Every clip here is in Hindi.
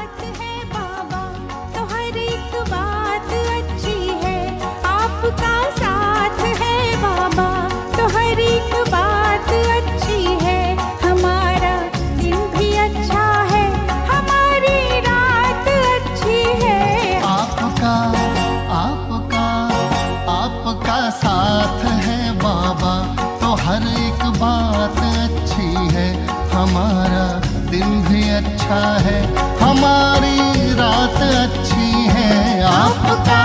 साथ है बाबा तो हर एक बात अच्छी है। आपका साथ है बाबा तो हर एक बात अच्छी है। हमारा दिन भी अच्छा है, हमारी रात अच्छी है। आपका साथ है बाबा तो हर एक बात अच्छी है। हमारा दिन भी अच्छा है, हमारी रात अच्छी है। आपका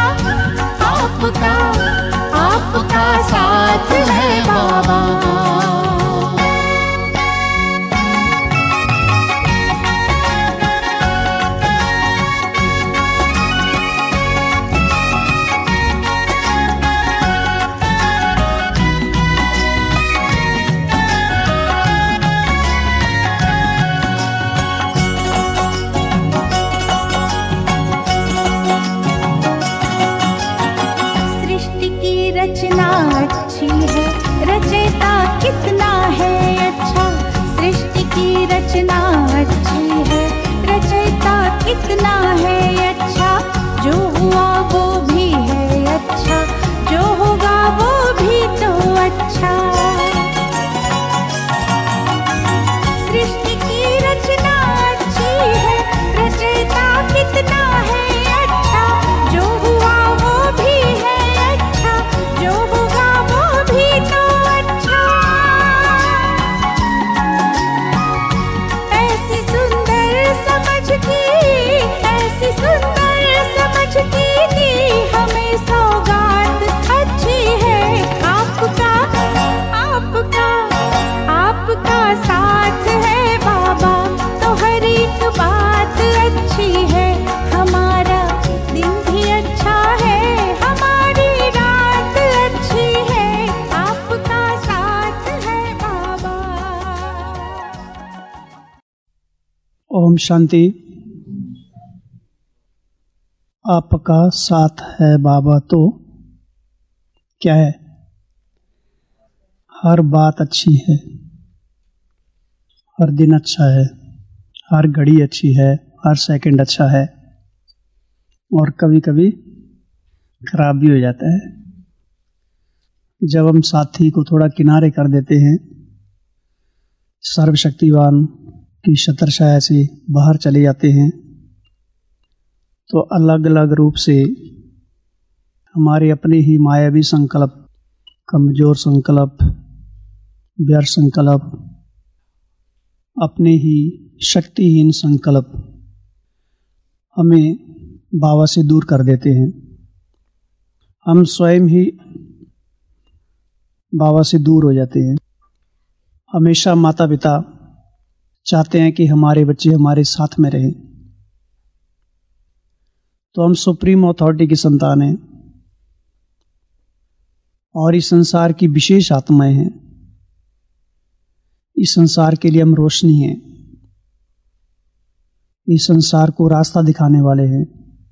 साथ है बाबा। रचना अच्छी है, रचयिता कितना है अच्छा। सृष्टि की रचना अच्छी है, रचयिता कितना है अच्छा। जो हुआ वो भी है अच्छा, जो होगा वो भी तो अच्छा। सृष्टि की रचना अच्छी है, रचयिता कितना है अच्छा। जो हुआ वो भी है अच्छा, जो होगा वो भी तो अच्छा। ऐसी सुंदर समझ की दी हमें सौगात अच्छी है। आपका साथ है बाबा तो हर एक बात अच्छी है। हमारा दिन भी अच्छा है, हमारी रात अच्छी है। आपका साथ है बाबा। ओम शांति। आपका साथ है बाबा तो क्या है? हर बात अच्छी है, हर दिन अच्छा है, हर घड़ी अच्छी है, हर सेकंड अच्छा है, और कभी कभी खराब भी हो जाता है। जब हम साथी को थोड़ा किनारे कर देते हैं, सर्वशक्तिवान की छत्रछाया से बाहर चले जाते हैं, तो अलग अलग रूप से हमारे अपने ही मायावी संकल्प, कमजोर संकल्प, व्यर्थ संकल्प, अपने ही शक्तिहीन संकल्प हमें बाबा से दूर कर देते हैं। हम स्वयं ही बाबा से दूर हो जाते हैं। हमेशा माता पिता चाहते हैं कि हमारे बच्चे हमारे साथ में रहें, तो हम सुप्रीम अथॉरिटी की संतान हैं और इस संसार की विशेष आत्माएं हैं। इस संसार के लिए हम रोशनी हैं, इस संसार को रास्ता दिखाने वाले हैं।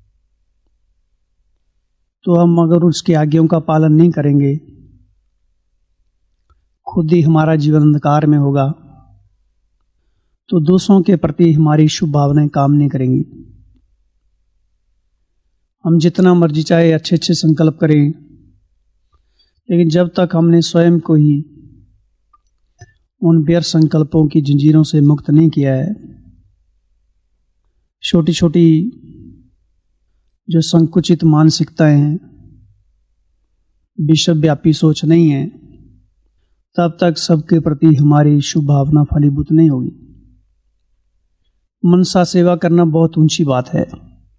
तो हम अगर उसकी आज्ञाओं का पालन नहीं करेंगे, खुद ही हमारा जीवन अंधकार में होगा, तो दूसरों के प्रति हमारी शुभ भावनाएं काम नहीं करेंगी। हम जितना मर्जी चाहे अच्छे अच्छे संकल्प करें, लेकिन जब तक हमने स्वयं को ही उन व्यर्थ संकल्पों की जंजीरों से मुक्त नहीं किया है, छोटी छोटी जो संकुचित मानसिकताएं हैं, विश्वव्यापी सोच नहीं है, तब तक सबके प्रति हमारी शुभ भावना फलीभूत नहीं होगी। मनसा सेवा करना बहुत ऊंची बात है।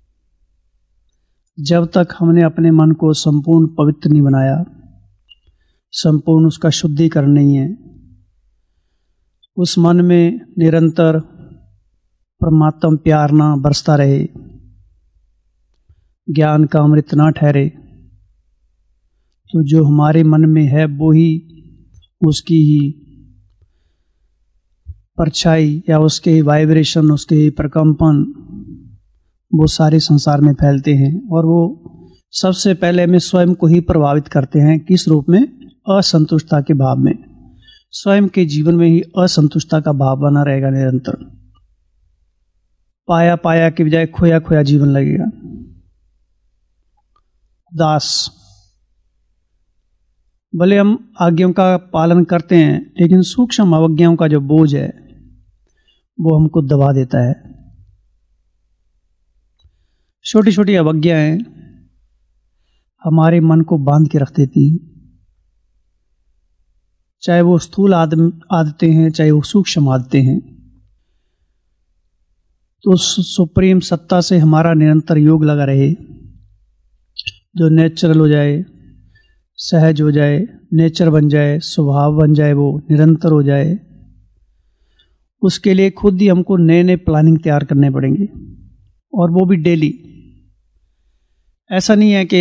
जब तक हमने अपने मन को संपूर्ण पवित्र नहीं बनाया, संपूर्ण उसका शुद्धिकरण नहीं है, उस मन में निरंतर परमात्मा प्यार ना बरसता रहे, ज्ञान का अमृत ना ठहरे, तो जो हमारे मन में है वो ही उसकी ही परछाई या उसके ही वाइब्रेशन, उसके ही प्रकंपन वो सारे संसार में फैलते हैं। और वो सबसे पहले हमें स्वयं को ही प्रभावित करते हैं। किस रूप में? असंतुष्टता के भाव में। स्वयं के जीवन में ही असंतुष्टता का भाव बना रहेगा निरंतर। पाया पाया के बजाय खोया खोया जीवन लगेगा। दास, भले हम आज्ञाओं का पालन करते हैं लेकिन सूक्ष्म अवज्ञाओं का जो बोझ है वो हमको दबा देता है। छोटी छोटी अवज्ञाएं हमारे मन को बांध के रख देती हैं, चाहे वो स्थूल आदतें हैं चाहे वो सूक्ष्म आदतें हैं। तो सुप्रीम सत्ता से हमारा निरंतर योग लगा रहे, जो नेचुरल हो जाए, सहज हो जाए, नेचर बन जाए, स्वभाव बन जाए, वो निरंतर हो जाए। उसके लिए खुद ही हमको नए नए प्लानिंग तैयार करने पड़ेंगे, और वो भी डेली। ऐसा नहीं है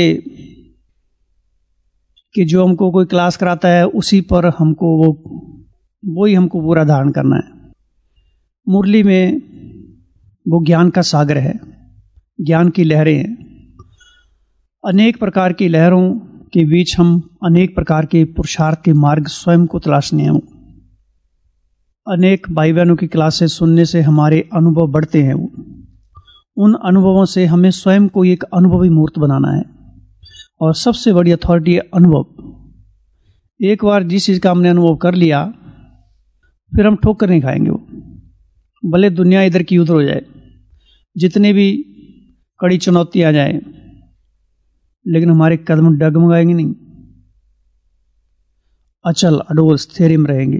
कि जो हमको कोई क्लास कराता है उसी पर हमको वो ही हमको पूरा धारण करना है। मुरली में वो ज्ञान का सागर है, ज्ञान की लहरें हैं। अनेक प्रकार की लहरों के बीच हम अनेक प्रकार के पुरुषार्थ के मार्ग स्वयं को तलाशने हैं। अनेक भाई बहनों की क्लासेस सुनने से हमारे अनुभव बढ़ते हैं। उन अनुभवों से हमें स्वयं को एक अनुभवी मूर्त बनाना है, और सबसे बड़ी अथॉरिटी है अनुभव। एक बार जिस चीज़ का हमने अनुभव कर लिया फिर हम ठोकर नहीं खाएंगे। वो भले दुनिया इधर की उधर हो जाए, जितनी भी कड़ी चुनौती आ जाए, लेकिन हमारे कदम डगमगाएंगे नहीं, अचल अडोल स्थिर में रहेंगे।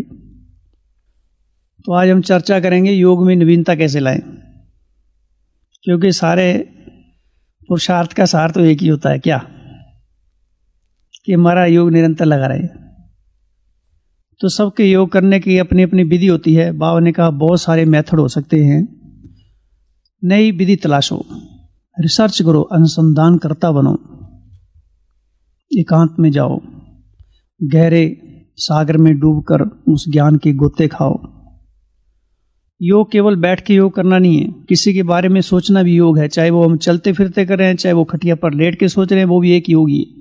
तो आज हम चर्चा करेंगे योग में नवीनता कैसे लाएं, क्योंकि सारे पुरुषार्थ का सार तो एक ही होता है, क्या कि हमारा योग निरंतर लगा रहे। तो सबके योग करने की अपनी अपनी विधि होती है। बाबा ने कहा बहुत सारे मेथड हो सकते हैं, नई विधि तलाशो, रिसर्च करो, अनुसंधान करता बनो, एकांत में जाओ, गहरे सागर में डूबकर उस ज्ञान के गोते खाओ। योग केवल बैठ के योग करना नहीं है, किसी के बारे में सोचना भी योग है। चाहे वो हम चलते फिरते कर रहे हैं, चाहे वो खटिया पर लेट के सोच रहे हैं, वो भी एक योग ही है।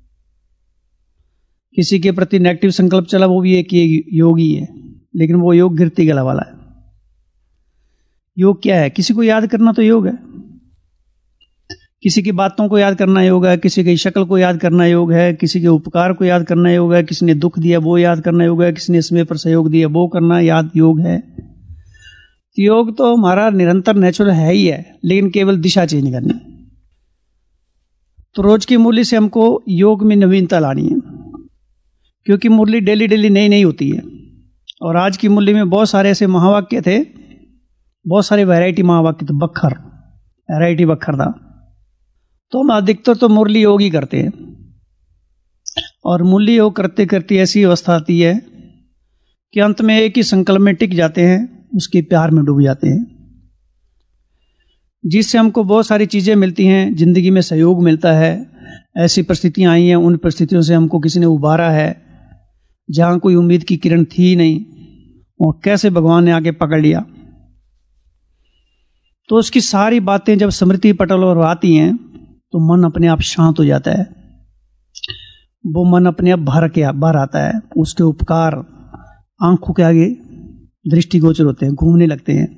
किसी के प्रति नेगेटिव संकल्प चला, वो भी एक योग ही है, लेकिन वो योग गिरती गला वाला है। योग क्या है? किसी को याद करना तो योग है, किसी की बातों को याद करना योग है, किसी की शक्ल को याद करना योग है, किसी के उपकार को याद करना योग है, किसी ने दुख दिया वो याद करना योग है, किसी ने समय पर सहयोग दिया वो करना याद योग है। योग तो हमारा निरंतर नेचुरल है ही है, लेकिन केवल दिशा चेंज करनी। तो रोज की मुरली से हमको योग में नवीनता लानी है, क्योंकि मुरली डेली डेली नई नई होती है। और आज की मुरली में बहुत सारे ऐसे महावाक्य थे, बहुत सारे वैरायटी महावाक्य थे, बखर वैरायटी बखर था। तो हम अधिकतर तो मुरली योग ही करते हैं, और मुरली योग करते करते ऐसी अवस्था आती है कि अंत में एक ही संकल्प में टिक जाते हैं, उसके प्यार में डूब जाते हैं, जिससे हमको बहुत सारी चीजें मिलती हैं, जिंदगी में सहयोग मिलता है। ऐसी परिस्थितियां आई हैं, उन परिस्थितियों से हमको किसी ने उबारा है, जहां कोई उम्मीद की किरण थी ही नहीं, और कैसे भगवान ने आके पकड़ लिया। तो उसकी सारी बातें जब स्मृति पटल और आती हैं तो मन अपने आप शांत हो जाता है, वो मन अपने आप भर आता है। उसके उपकार आंखों के आगे दृष्टिगोचर होते हैं, घूमने लगते हैं।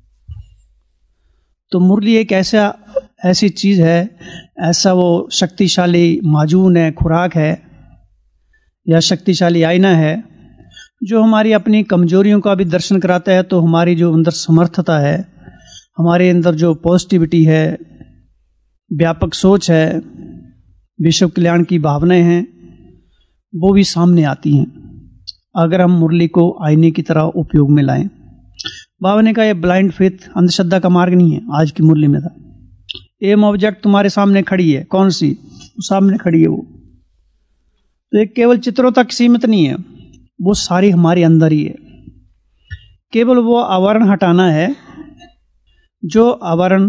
तो मुरली एक ऐसी चीज है, ऐसा वो शक्तिशाली माजून है, खुराक है, या शक्तिशाली आईना है, जो हमारी अपनी कमजोरियों का भी दर्शन कराता है। तो हमारी जो अंदर समर्थता है, हमारे अंदर जो पॉजिटिविटी है, व्यापक सोच है, विश्व कल्याण की भावनाएं हैं, वो भी सामने आती हैं अगर हम मुरली को आईने की तरह उपयोग में लाएं। बाबा ने कहा यह ब्लाइंड फेथ, अंधश्रद्धा का मार्ग नहीं है। आज की मुरली में था एम ऑब्जेक्ट तुम्हारे सामने खड़ी है, कौन सी? सामने खड़ी है वो। तो एक केवल चित्रों तक सीमित नहीं है, वो सारी हमारे अंदर ही है। केवल वो आवरण हटाना है, जो आवरण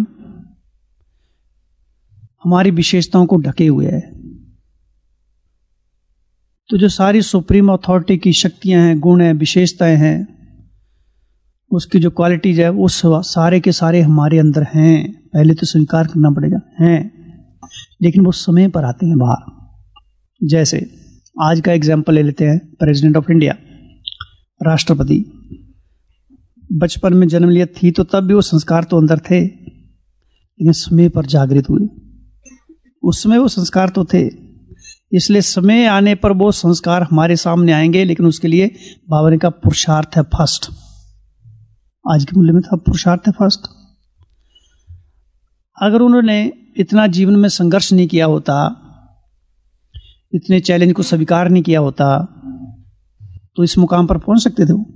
हमारी विशेषताओं को ढके हुए है। तो जो सारी सुप्रीम अथॉरिटी की शक्तियां हैं, गुण हैं, विशेषताएं हैं, उसकी जो क्वालिटीज है, वो सारे के सारे हमारे अंदर हैं। पहले तो स्वीकार करना पड़ेगा, हैं, लेकिन वो समय पर आते हैं बाहर। जैसे आज का एग्जाम्पल ले लेते हैं, प्रेसिडेंट ऑफ इंडिया, राष्ट्रपति। बचपन में जन्म लिया थी तो तब भी वो संस्कार तो अंदर थे, लेकिन समय पर जागृत हुए। उस समय वो संस्कार तो थे, इसलिए समय आने पर वो संस्कार हमारे सामने आएंगे। लेकिन उसके लिए बाबा ने का पुरुषार्थ है फर्स्ट। आज के मूल्य में था पुरुषार्थ है फर्स्ट। अगर उन्होंने इतना जीवन में संघर्ष नहीं किया होता, इतने चैलेंज को स्वीकार नहीं किया होता, तो इस मुकाम पर पहुंच सकते थे वो।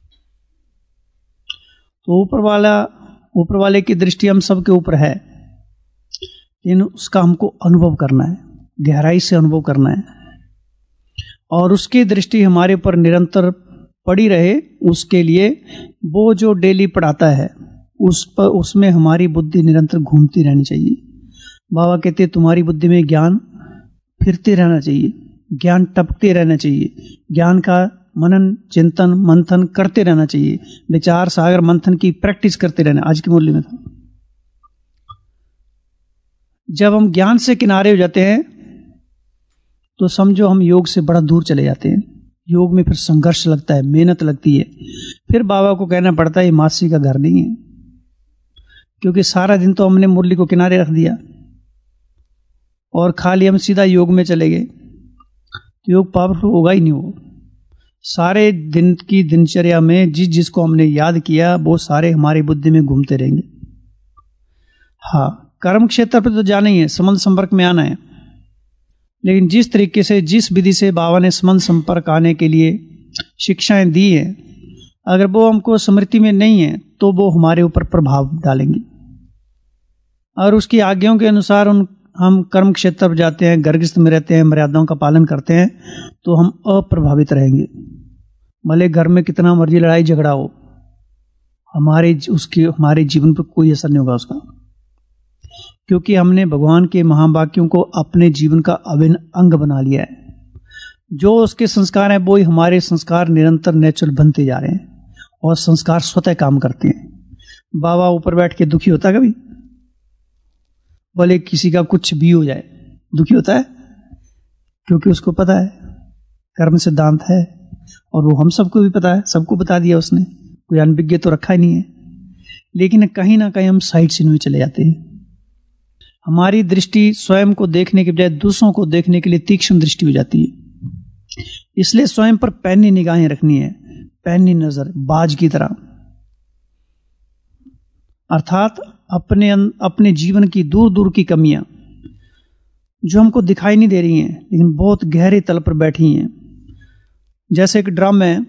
तो ऊपर वाले की दृष्टि हम सबके ऊपर है, लेकिन उसका हमको अनुभव करना है, गहराई से अनुभव करना है, और उसकी दृष्टि हमारे ऊपर निरंतर पड़ी रहे। उसके लिए वो जो डेली पढ़ाता है उसमें हमारी बुद्धि निरंतर घूमती रहनी चाहिए। बाबा कहते तुम्हारी बुद्धि में ज्ञान फिरते रहना चाहिए, ज्ञान टपकते रहना चाहिए, ज्ञान का मनन चिंतन मंथन करते रहना चाहिए, विचार सागर मंथन की प्रैक्टिस करते रहना। आज के मूल्य में था, जब हम ज्ञान से किनारे हो जाते हैं तो समझो हम योग से बड़ा दूर चले जाते हैं। योग में फिर संघर्ष लगता है, मेहनत लगती है। फिर बाबा को कहना पड़ता है ये मासी का घर नहीं है, क्योंकि सारा दिन तो हमने मुरली को किनारे रख दिया और खाली हम सीधा योग में चले गए, तो योग पावरफुल होगा ही नहीं। वो सारे दिन की दिनचर्या में जिसको हमने याद किया वो सारे हमारी बुद्धि में घूमते रहेंगे। हाँ, कर्म क्षेत्र पर तो जाना ही है, संबंध संपर्क में आना है, लेकिन जिस तरीके से जिस विधि से बाबा ने संबंध संपर्क आने के लिए शिक्षाएं दी हैं, अगर वो हमको स्मृति में नहीं है तो वो हमारे ऊपर प्रभाव डालेंगी। और उसकी आज्ञाओं के अनुसार हम कर्म क्षेत्र पर जाते हैं, गर्गस्थ में रहते हैं, मर्यादाओं का पालन करते हैं, तो हम अप्रभावित रहेंगे। भले घर में कितना मर्जी लड़ाई झगड़ा हो, हमारे जीवन पर कोई असर नहीं होगा उसका, क्योंकि हमने भगवान के महावाक्यों को अपने जीवन का अभिन्न अंग बना लिया है। जो उसके संस्कार हैं वो ही हमारे संस्कार निरंतर नेचुरल बनते जा रहे हैं, और संस्कार स्वतः काम करते हैं। बाबा ऊपर बैठ के दुखी होता कभी? भले किसी का कुछ भी हो जाए, दुखी होता है, क्योंकि उसको पता है कर्म सिद्धांत है, और वो हम सबको भी पता है, सबको बता दिया उसने, कोई अनभिज्ञ तो रखा ही नहीं है। लेकिन कहीं ना कहीं हम साइड सीन में चले जाते हैं। हमारी दृष्टि स्वयं को देखने के बजाय दूसरों को देखने के लिए तीक्ष्ण दृष्टि हो जाती है। इसलिए स्वयं पर पैनी निगाहें रखनी है, पैनी नजर, बाज की तरह, अर्थात अपने जीवन की दूर दूर की कमियां जो हमको दिखाई नहीं दे रही हैं, लेकिन बहुत गहरे तल पर बैठी हैं। जैसे एक ड्रम है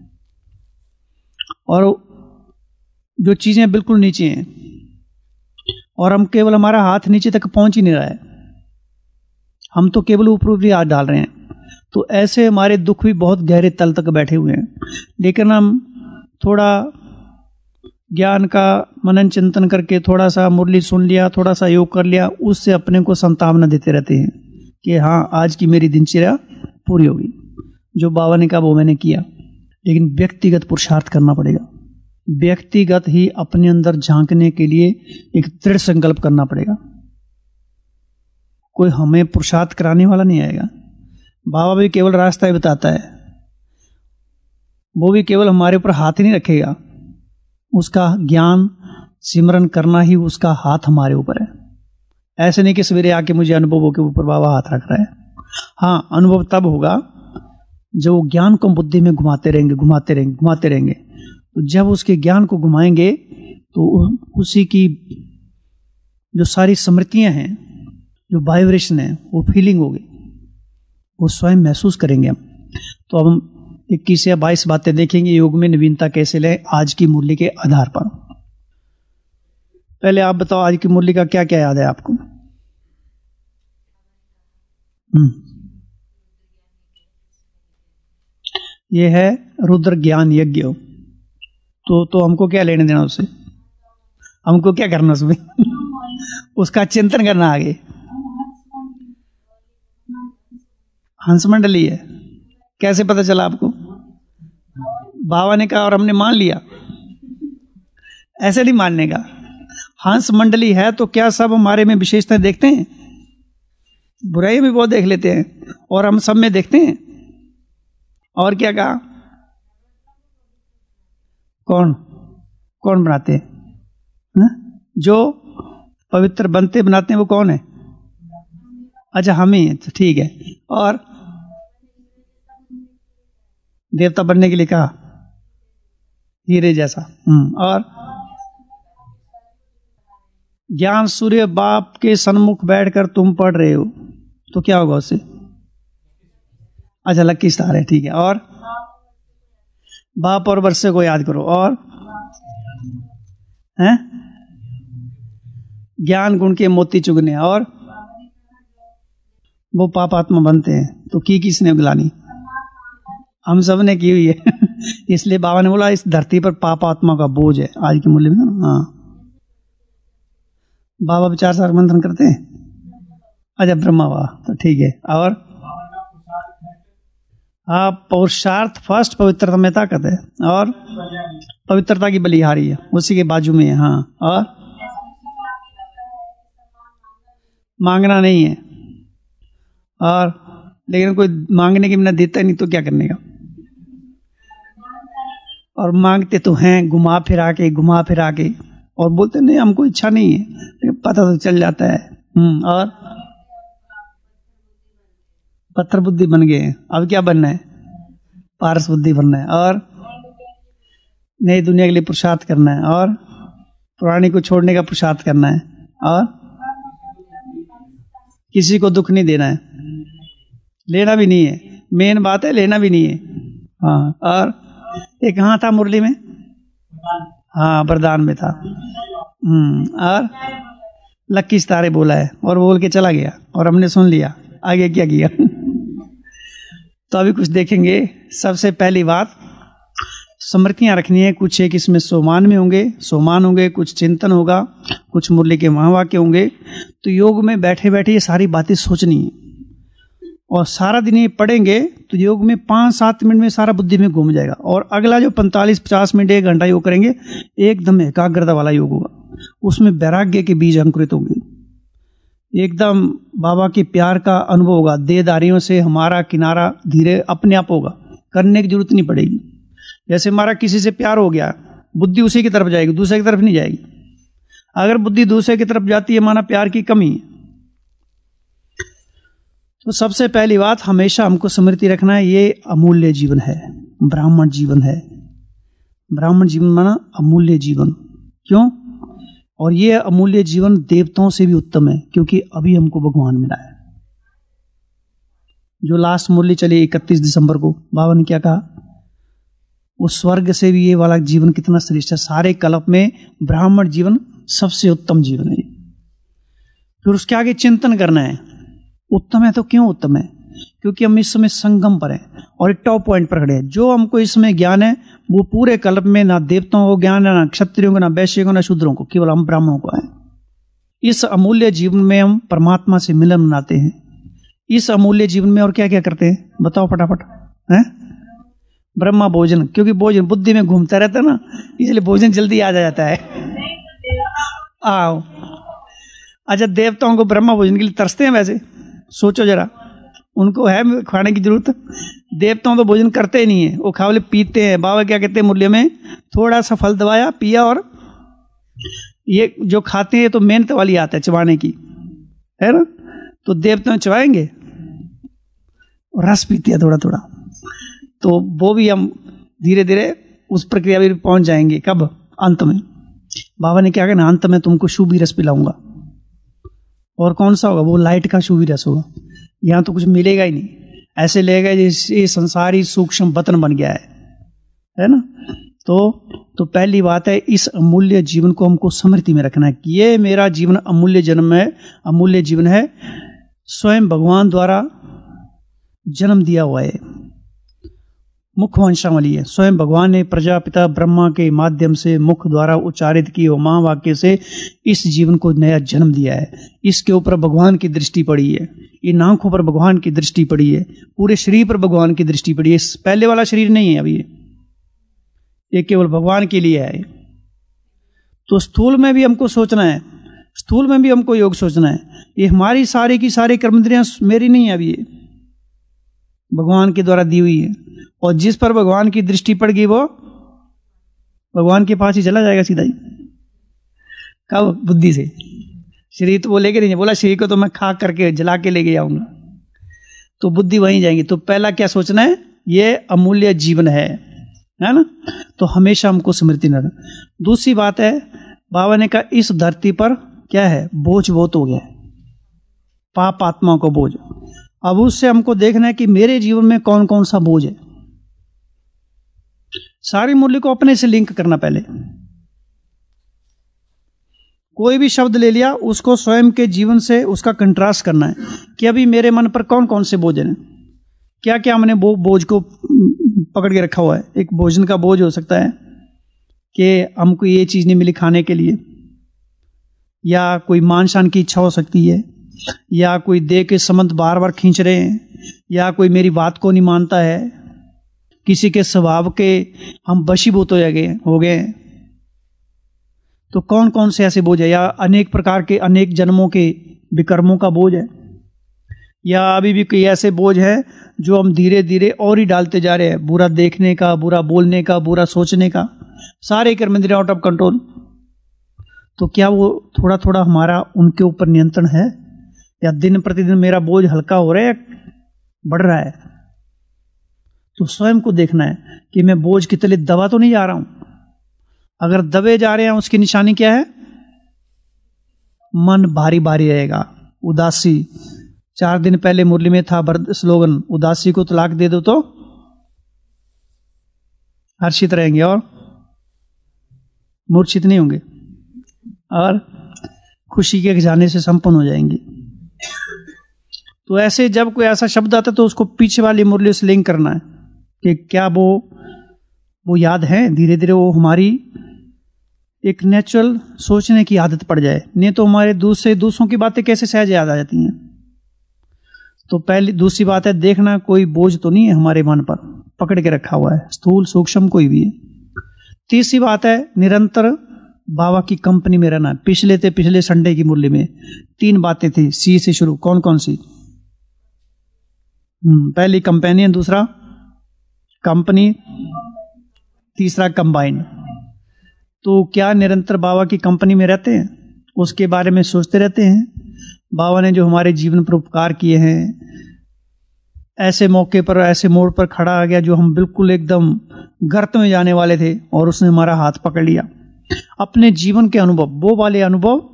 और जो चीजें बिल्कुल नीचे हैं, और हम केवल हमारा हाथ नीचे तक पहुंच ही नहीं रहा है, हम तो केवल ऊपर ऊपरी हाथ डाल रहे हैं। तो ऐसे हमारे दुख भी बहुत गहरे तल तक बैठे हुए हैं, लेकिन हम थोड़ा ज्ञान का मनन चिंतन करके थोड़ा सा मुरली सुन लिया, थोड़ा सा योग कर लिया, उससे अपने को संतावना देते रहते हैं कि हाँ आज की मेरी दिनचर्या पूरी होगी, जो बाबा ने कहा वो मैंने किया। लेकिन व्यक्तिगत पुरुषार्थ करना पड़ेगा, व्यक्तिगत ही अपने अंदर झांकने के लिए एक दृढ़ संकल्प करना पड़ेगा। कोई हमें पुरुषार्थ कराने वाला नहीं आएगा। बाबा भी केवल रास्ता ही बताता है, वो भी केवल हमारे ऊपर हाथ ही नहीं रखेगा, उसका ज्ञान सिमरन करना ही उसका हाथ हमारे ऊपर है। ऐसे नहीं कि सवेरे आके मुझे अनुभव के ऊपर बाबा हाथ रख रहा है। हाँ, अनुभव तब होगा जब ज्ञान को बुद्धि में घुमाते रहेंगे। तो जब उसके ज्ञान को घुमाएंगे तो उसी की जो सारी स्मृतियां हैं, जो वाइब्रेशन है, वो फीलिंग होगी, वो स्वयं महसूस करेंगे हम। तो अब हम 21 या 22 बातें देखेंगे योग में नवीनता कैसे लें आज की मुरली के आधार पर। पहले आप बताओ आज की मुरली का क्या क्या याद है आपको? ये है रुद्र ज्ञान यज्ञ। तो हमको क्या लेने देना उससे? हमको क्या करना उसमें? उसका चिंतन करना आगे। हंस मंडली है, कैसे पता चला आपको? बाबा ने कहा और हमने मान लिया। ऐसे नहीं मानने का। हंस मंडली है तो क्या सब हमारे में विशेषताएं देखते हैं? बुराई भी बहुत देख लेते हैं, और हम सब में देखते हैं। और क्या कहा? कौन? कौन बनाते हैं? हाँ? जो पवित्र बनते बनाते हैं वो कौन है? अच्छा, हम ही हैं। तो ठीक है। और देवता बनने के लिए कहा हीरे जैसा। और ज्ञान सूर्य बाप के सन्मुख बैठकर तुम पढ़ रहे हो तो क्या होगा उससे? अच्छा, लकी स्टार है। ठीक है। और बाप और वर्षे को याद करो। और हैं ज्ञान गुण के मोती चुगने। और वो पाप आत्मा बनते हैं। तो की किसने गिलानी? हम सब ने की हुई है। इसलिए बाबा ने बोला इस धरती पर पाप आत्मा का बोझ है आज के मूल्य में। हाँ, बाबा विचार सार मंथन करते हैं। अच्छा, ब्रह्मा बाबा। तो ठीक है। और आप पुरुषार्थ फर्स्ट पवित्रता में ताकत है और पवित्रता की बलिहारी है, उसी के बाजू में है। हाँ, और मांगना नहीं है। और लेकिन कोई मांगने के बिना देता नहीं तो क्या करने का? और मांगते तो हैं घुमा फिरा के और बोलते नहीं हमको इच्छा नहीं है, लेकिन पता तो चल जाता है। और पत्थर बुद्धि बन गए। अब क्या बनना है? पारस बुद्धि बनना है। और नई दुनिया के लिए पुरुषार्थ करना है। और पुरानी को छोड़ने का पुरुषार्थ करना है। और किसी को दुख नहीं देना है, लेना भी नहीं है। मेन बात है लेना भी नहीं है। हाँ, और एक कहाँ था मुरली में? हाँ, वरदान में था। और लक्की सितारे बोला है और बोल के चला गया और हमने सुन लिया। आगे क्या किया? तो अभी कुछ देखेंगे। सबसे पहली बात, स्मृतियां रखनी है। कुछ एक इसमें सोमान में होंगे, कुछ चिंतन होगा, कुछ मुरली के महावाक्य होंगे। तो योग में बैठे बैठे ये सारी बातें सोचनी है और सारा दिन ये पढ़ेंगे तो योग में 5-7 मिनट में सारा बुद्धि में घूम जाएगा। और अगला जो 45-50 मिनट 1 घंटा योग करेंगे एकदम एकाग्रता वाला योग होगा। उसमें वैराग्य के बीज अंकुरित होंगे। एकदम बाबा के प्यार का अनुभव होगा। देहदारियों से हमारा किनारा धीरे अपने आप होगा, करने की जरूरत नहीं पड़ेगी। जैसे हमारा किसी से प्यार हो गया, बुद्धि उसी की तरफ जाएगी, दूसरे की तरफ नहीं जाएगी। अगर बुद्धि दूसरे की तरफ जाती है माना प्यार की कमी है। तो सबसे पहली बात हमेशा हमको स्मृति रखना है, ये अमूल्य जीवन है, ब्राह्मण जीवन है। ब्राह्मण जीवन माना अमूल्य जीवन। क्यों? और ये अमूल्य जीवन देवताओं से भी उत्तम है, क्योंकि अभी हमको भगवान मिला है। जो लास्ट मुरली चली 31 दिसंबर को, बाबा ने क्या कहा? उस स्वर्ग से भी ये वाला जीवन कितना श्रेष्ठ है। सारे कल्प में ब्राह्मण जीवन सबसे उत्तम जीवन है। फिर उसके आगे चिंतन करना है। उत्तम है तो क्यों उत्तम है? क्योंकि हम इस समय संगम पर हैं और एक टॉप पॉइंट पर खड़े हैं। जो हमको इसमें ज्ञान है वो पूरे कल्प में ना देवताओं को ज्ञान है, ना क्षत्रियों को, ना वैश्यों को, ना शूद्रों को, केवल हम ब्राह्मणों को है। इस अमूल्य जीवन में हम परमात्मा से मिलन मनाते हैं। इस अमूल्य जीवन में और क्या क्या करते हैं बताओ फटाफट? है ब्रह्मा भोजन, क्योंकि भोजन बुद्धि में घूमता रहता है ना, इसलिए भोजन जल्दी आ जाता है। आओ। अच्छा, देवताओं को ब्रह्मा भोजन के लिए तरसते हैं? वैसे सोचो जरा, उनको है खाने की जरूरत? देवताओं तो भोजन करते ही नहीं है, वो खावले पीते हैं। बाबा क्या कहते हैं मुरली में? थोड़ा सा फल दबाया, पिया, और ये जो खाते हैं तो मेहनत वाली आता है चबाने की, है ना? तो देवता चबाएंगे, रस पीते हैं थोड़ा थोड़ा। तो वो भी हम धीरे धीरे उस प्रक्रिया में पहुंच जाएंगे। कब? अंत में। बाबा ने क्या कहना? अंत में तुमको शुभी रस पिलाऊंगा। और कौन सा होगा? वो लाइट का शुभी रस होगा। यहाँ तो कुछ मिलेगा ही नहीं, ऐसे लगेगा जैसे संसारी सूक्ष्म बतन बन गया है ना? तो पहली बात है, इस अमूल्य जीवन को हमको स्मृति में रखना है कि ये मेरा जीवन अमूल्य जन्म है, अमूल्य जीवन है, स्वयं भगवान द्वारा जन्म दिया हुआ है। मुख्य वंशावली है, स्वयं भगवान ने प्रजापिता ब्रह्मा के माध्यम से मुख द्वारा उच्चारित किए हुए महावाक्य से इस जीवन को नया जन्म दिया है। इसके ऊपर भगवान की दृष्टि पड़ी है, इन आंखों पर भगवान की दृष्टि पड़ी है, पूरे शरीर पर भगवान की दृष्टि पड़ी है। पहले वाला शरीर नहीं है अभी, ये केवल भगवान के लिए है। तो स्थूल में भी हमको सोचना है, स्थूल में भी हमको योग सोचना है। ये हमारी सारी की सारी कर्मेंद्रियां मेरी नहीं है अभी, ये भगवान के द्वारा दी हुई है। और जिस पर भगवान की दृष्टि पड़ गई वो भगवान के पास ही चला जाएगा सीधा ही। कब? बुद्धि से। शरीर तो वो लेके नहीं, बोला शरीर को तो मैं खा करके जला के लेके जाऊंगा, तो बुद्धि वहीं जाएंगी। तो पहला क्या सोचना है, ये अमूल्य जीवन है ना, तो हमेशा हमको स्मृति न। दूसरी बात है, बाबा ने कहा इस धरती पर क्या है, बोझ बहुत हो गया है, पाप आत्मा को बोझ। अब उससे हमको देखना है कि मेरे जीवन में कौन कौन सा बोझ है। सारी मूल्य को अपने से लिंक करना। पहले कोई भी शब्द ले लिया, उसको स्वयं के जीवन से उसका कंट्रास्ट करना है कि अभी मेरे मन पर कौन कौन से बोझ हैं, क्या क्या हमने बोझ को पकड़ के रखा हुआ है। एक भोजन का बोझ हो सकता है कि हमको ये चीज नहीं मिली खाने के लिए, या कोई मान शान की इच्छा हो सकती है, या कोई देह के संबंध बार बार खींच रहे हैं, या कोई मेरी बात को नहीं मानता है, किसी के स्वभाव के हम वशीभूत हो गए हैं। तो कौन कौन से ऐसे बोझ है, या अनेक प्रकार के अनेक जन्मों के विकर्मों का बोझ है, या अभी भी कोई ऐसे बोझ है जो हम धीरे धीरे और ही डालते जा रहे हैं, बुरा देखने का, बुरा बोलने का, बुरा सोचने का, सारे कर्मेंद्रिय आउट ऑफ कंट्रोल। तो क्या वो थोड़ा थोड़ा हमारा उनके ऊपर नियंत्रण है, या दिन प्रतिदिन मेरा बोझ हल्का हो रहा है, बढ़ रहा है? तो स्वयं को देखना है कि मैं बोझ के तले दबा तो नहीं जा रहा हूं। अगर दबे जा रहे हैं, उसकी निशानी क्या है, मन भारी भारी रहेगा, उदासी। 4 दिन पहले मुरली में था स्लोगन, उदासी को तलाक दे दो तो हर्षित रहेंगे और मूर्छित नहीं होंगे, और खुशी के खजाने से संपन्न हो जाएंगे। तो ऐसे जब कोई ऐसा शब्द आता है तो उसको पीछे वाली मुरली से लिंक करना है कि क्या वो याद है। धीरे धीरे वो हमारी एक नेचुरल सोचने की आदत पड़ जाए, नहीं तो हमारे दूसरों की बातें कैसे सहज याद आ जाती हैं। तो पहली दूसरी बात है, देखना कोई बोझ तो नहीं है हमारे मन पर पकड़ के रखा हुआ है, स्थूल सूक्ष्म कोई भी है। तीसरी बात है, निरंतर बाबा की कंपनी में रहना। पिछले संडे की मुरली में 3 बातें थी, सी से शुरू। कौन कौन सी? पहली कंपेनियन, दूसरा कंपनी, तीसरा कंबाइंड। तो क्या निरंतर बाबा की कंपनी में रहते हैं, उसके बारे में सोचते रहते हैं? बाबा ने जो हमारे जीवन पर उपकार किए हैं, ऐसे मौके पर, ऐसे मोड़ पर खड़ा आ गया जो हम बिल्कुल एकदम गर्त में जाने वाले थे, और उसने हमारा हाथ पकड़ लिया। अपने जीवन के अनुभव, वो वाले अनुभव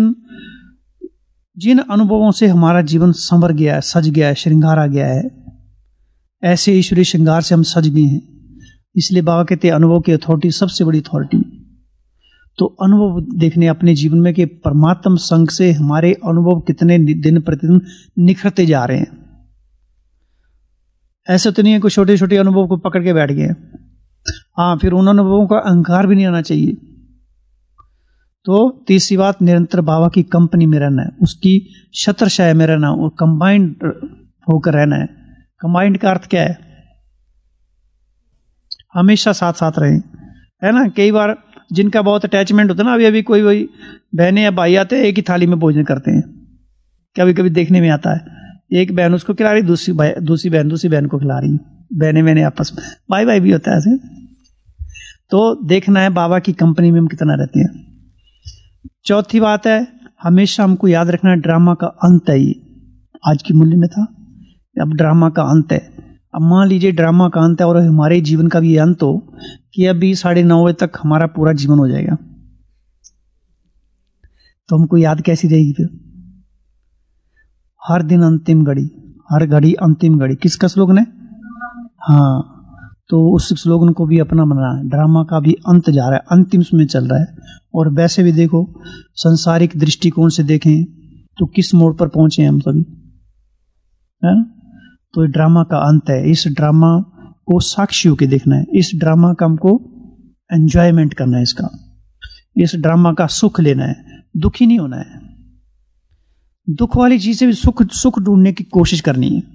जिन अनुभवों से हमारा जीवन संवर गया है, सज गया है, श्रृंगारा गया है, ऐसे ईश्वरीय श्रृंगार से हम सज गए हैं। इसलिए बाबा कहते हैं अनुभव की अथॉरिटी सबसे बड़ी अथॉरिटी। तो अनुभव देखने अपने जीवन में कि परमात्म संग से हमारे अनुभव कितने दिन प्रतिदिन निखरते जा रहे हैं। ऐसे तो नहीं है कोई छोटे छोटे अनुभव को पकड़ के बैठ गए। हाँ, फिर उन अनुभवों का अहंकार भी नहीं आना चाहिए। तो तीसरी बात, निरंतर बाबा की कंपनी में रहना है, उसकी छत्रछाया में रहना, और कंबाइंड होकर रहना है। कंबाइंड का अर्थ क्या है? हमेशा साथ साथ रहें, है ना। कई बार जिनका बहुत अटैचमेंट होता है ना, अभी कोई बहनें या भाई आते हैं, एक ही थाली में भोजन करते हैं। कभी कभी देखने में आता है, एक बहन उसको खिला रही, दूसरी बहन दूसरी बहन को खिला रही, बहनें आपस में, भाई भी होता है ऐसे। तो देखना है बाबा की कंपनी में हम कितना रहते हैं। चौथी बात है, हमेशा हमको याद रखना है ड्रामा का अंत है। ये आज की मूल्य में था, अब ड्रामा का अंत है। अब मान लीजिए ड्रामा का अंत है और हमारे जीवन का भी ये अंत हो कि अभी 9:30 बजे तक हमारा पूरा जीवन हो जाएगा, तो हमको याद कैसी रहेगी फिर? हर दिन अंतिम घड़ी, हर घड़ी अंतिम घड़ी। किसका स्लोगन है? हाँ, तो उस स्लोगन को भी अपना बना है। ड्रामा का भी अंत जा रहा है, अंतिम में चल रहा है। और वैसे भी देखो, संसारिक दृष्टिकोण से देखें तो किस मोड़ पर पहुंचे हैं हम सभी, है ना। तो ये ड्रामा का अंत है। इस ड्रामा को साक्षी होकर देखना है, इस ड्रामा का हमको एंजॉयमेंट करना है, इसका, इस ड्रामा का सुख लेना है, दुखी नहीं होना है। दुख वाली चीज से भी सुख ढूंढने की कोशिश करनी है।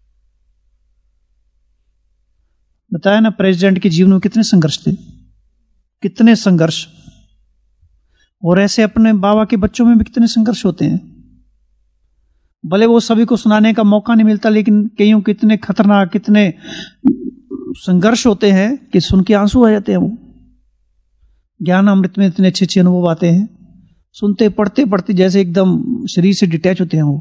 बताया ना, प्रेसिडेंट के जीवन में कितने संघर्ष थे, कितने संघर्ष। और ऐसे अपने बाबा के बच्चों में भी कितने संघर्ष होते हैं। भले वो सभी को सुनाने का मौका नहीं मिलता, लेकिन कईयों के इतने खतरनाक, कितने संघर्ष होते हैं कि सुन के आंसू आ जाते हैं वो। ज्ञान अमृत में इतने अच्छे अच्छे अनुभव आते हैं, सुनते पढ़ते पढ़ते जैसे एकदम शरीर से डिटैच होते हैं वो।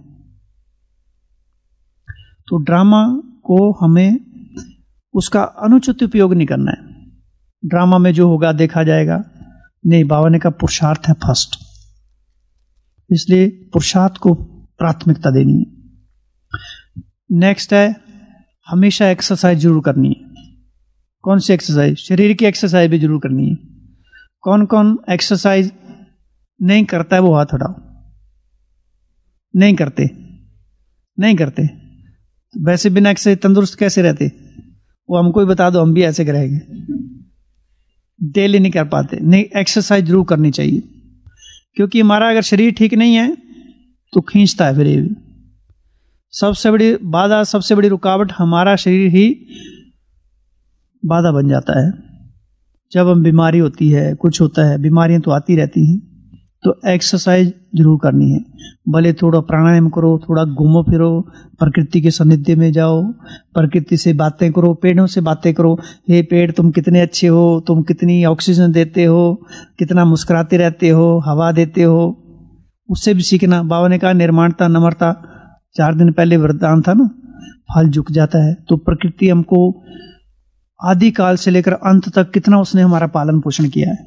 तो ड्रामा को हमें उसका अनुचित उपयोग नहीं करना है। ड्रामा में जो होगा देखा जाएगा, नहीं, बाबा ने कहा पुरुषार्थ है फर्स्ट, इसलिए पुरुषार्थ को प्राथमिकता देनी है। नेक्स्ट है हमेशा एक्सरसाइज जरूर करनी है। कौन सी एक्सरसाइज? शरीर की एक्सरसाइज भी जरूर करनी है। कौन कौन एक्सरसाइज नहीं करता है वो हाथ उठाओ। नहीं करते, नहीं करते। वैसे बिना एक्सरसाइज तंदुरुस्त कैसे रहते? वो हमको ही बता दो, हम भी ऐसे करेंगे। डेली नहीं कर पाते। नहीं, एक्सरसाइज जरूर करनी चाहिए, क्योंकि हमारा अगर शरीर ठीक नहीं है तो खींचता है फिर ये भी। सबसे बड़ी बाधा, सबसे बड़ी रुकावट हमारा शरीर ही बाधा बन जाता है। जब हम बीमारी होती है, कुछ होता है, बीमारियां तो आती रहती हैं, तो एक्सरसाइज जरूर करनी है। भले थोड़ा प्राणायाम करो, थोड़ा घूमो फिरो, प्रकृति के सानिध्य में जाओ, प्रकृति से बातें करो, पेड़ों से बातें करो। हे पेड़, तुम कितने अच्छे हो, तुम कितनी ऑक्सीजन देते हो, कितना मुस्कुराते रहते हो, हवा देते हो। उससे भी सीखना। बाबा ने कहा निर्माणता नम्रता, 4 दिन पहले वरदान था ना, फल झुक जाता है। तो प्रकृति हमको आदि काल से लेकर अंत तक कितना उसने हमारा पालन पोषण किया है।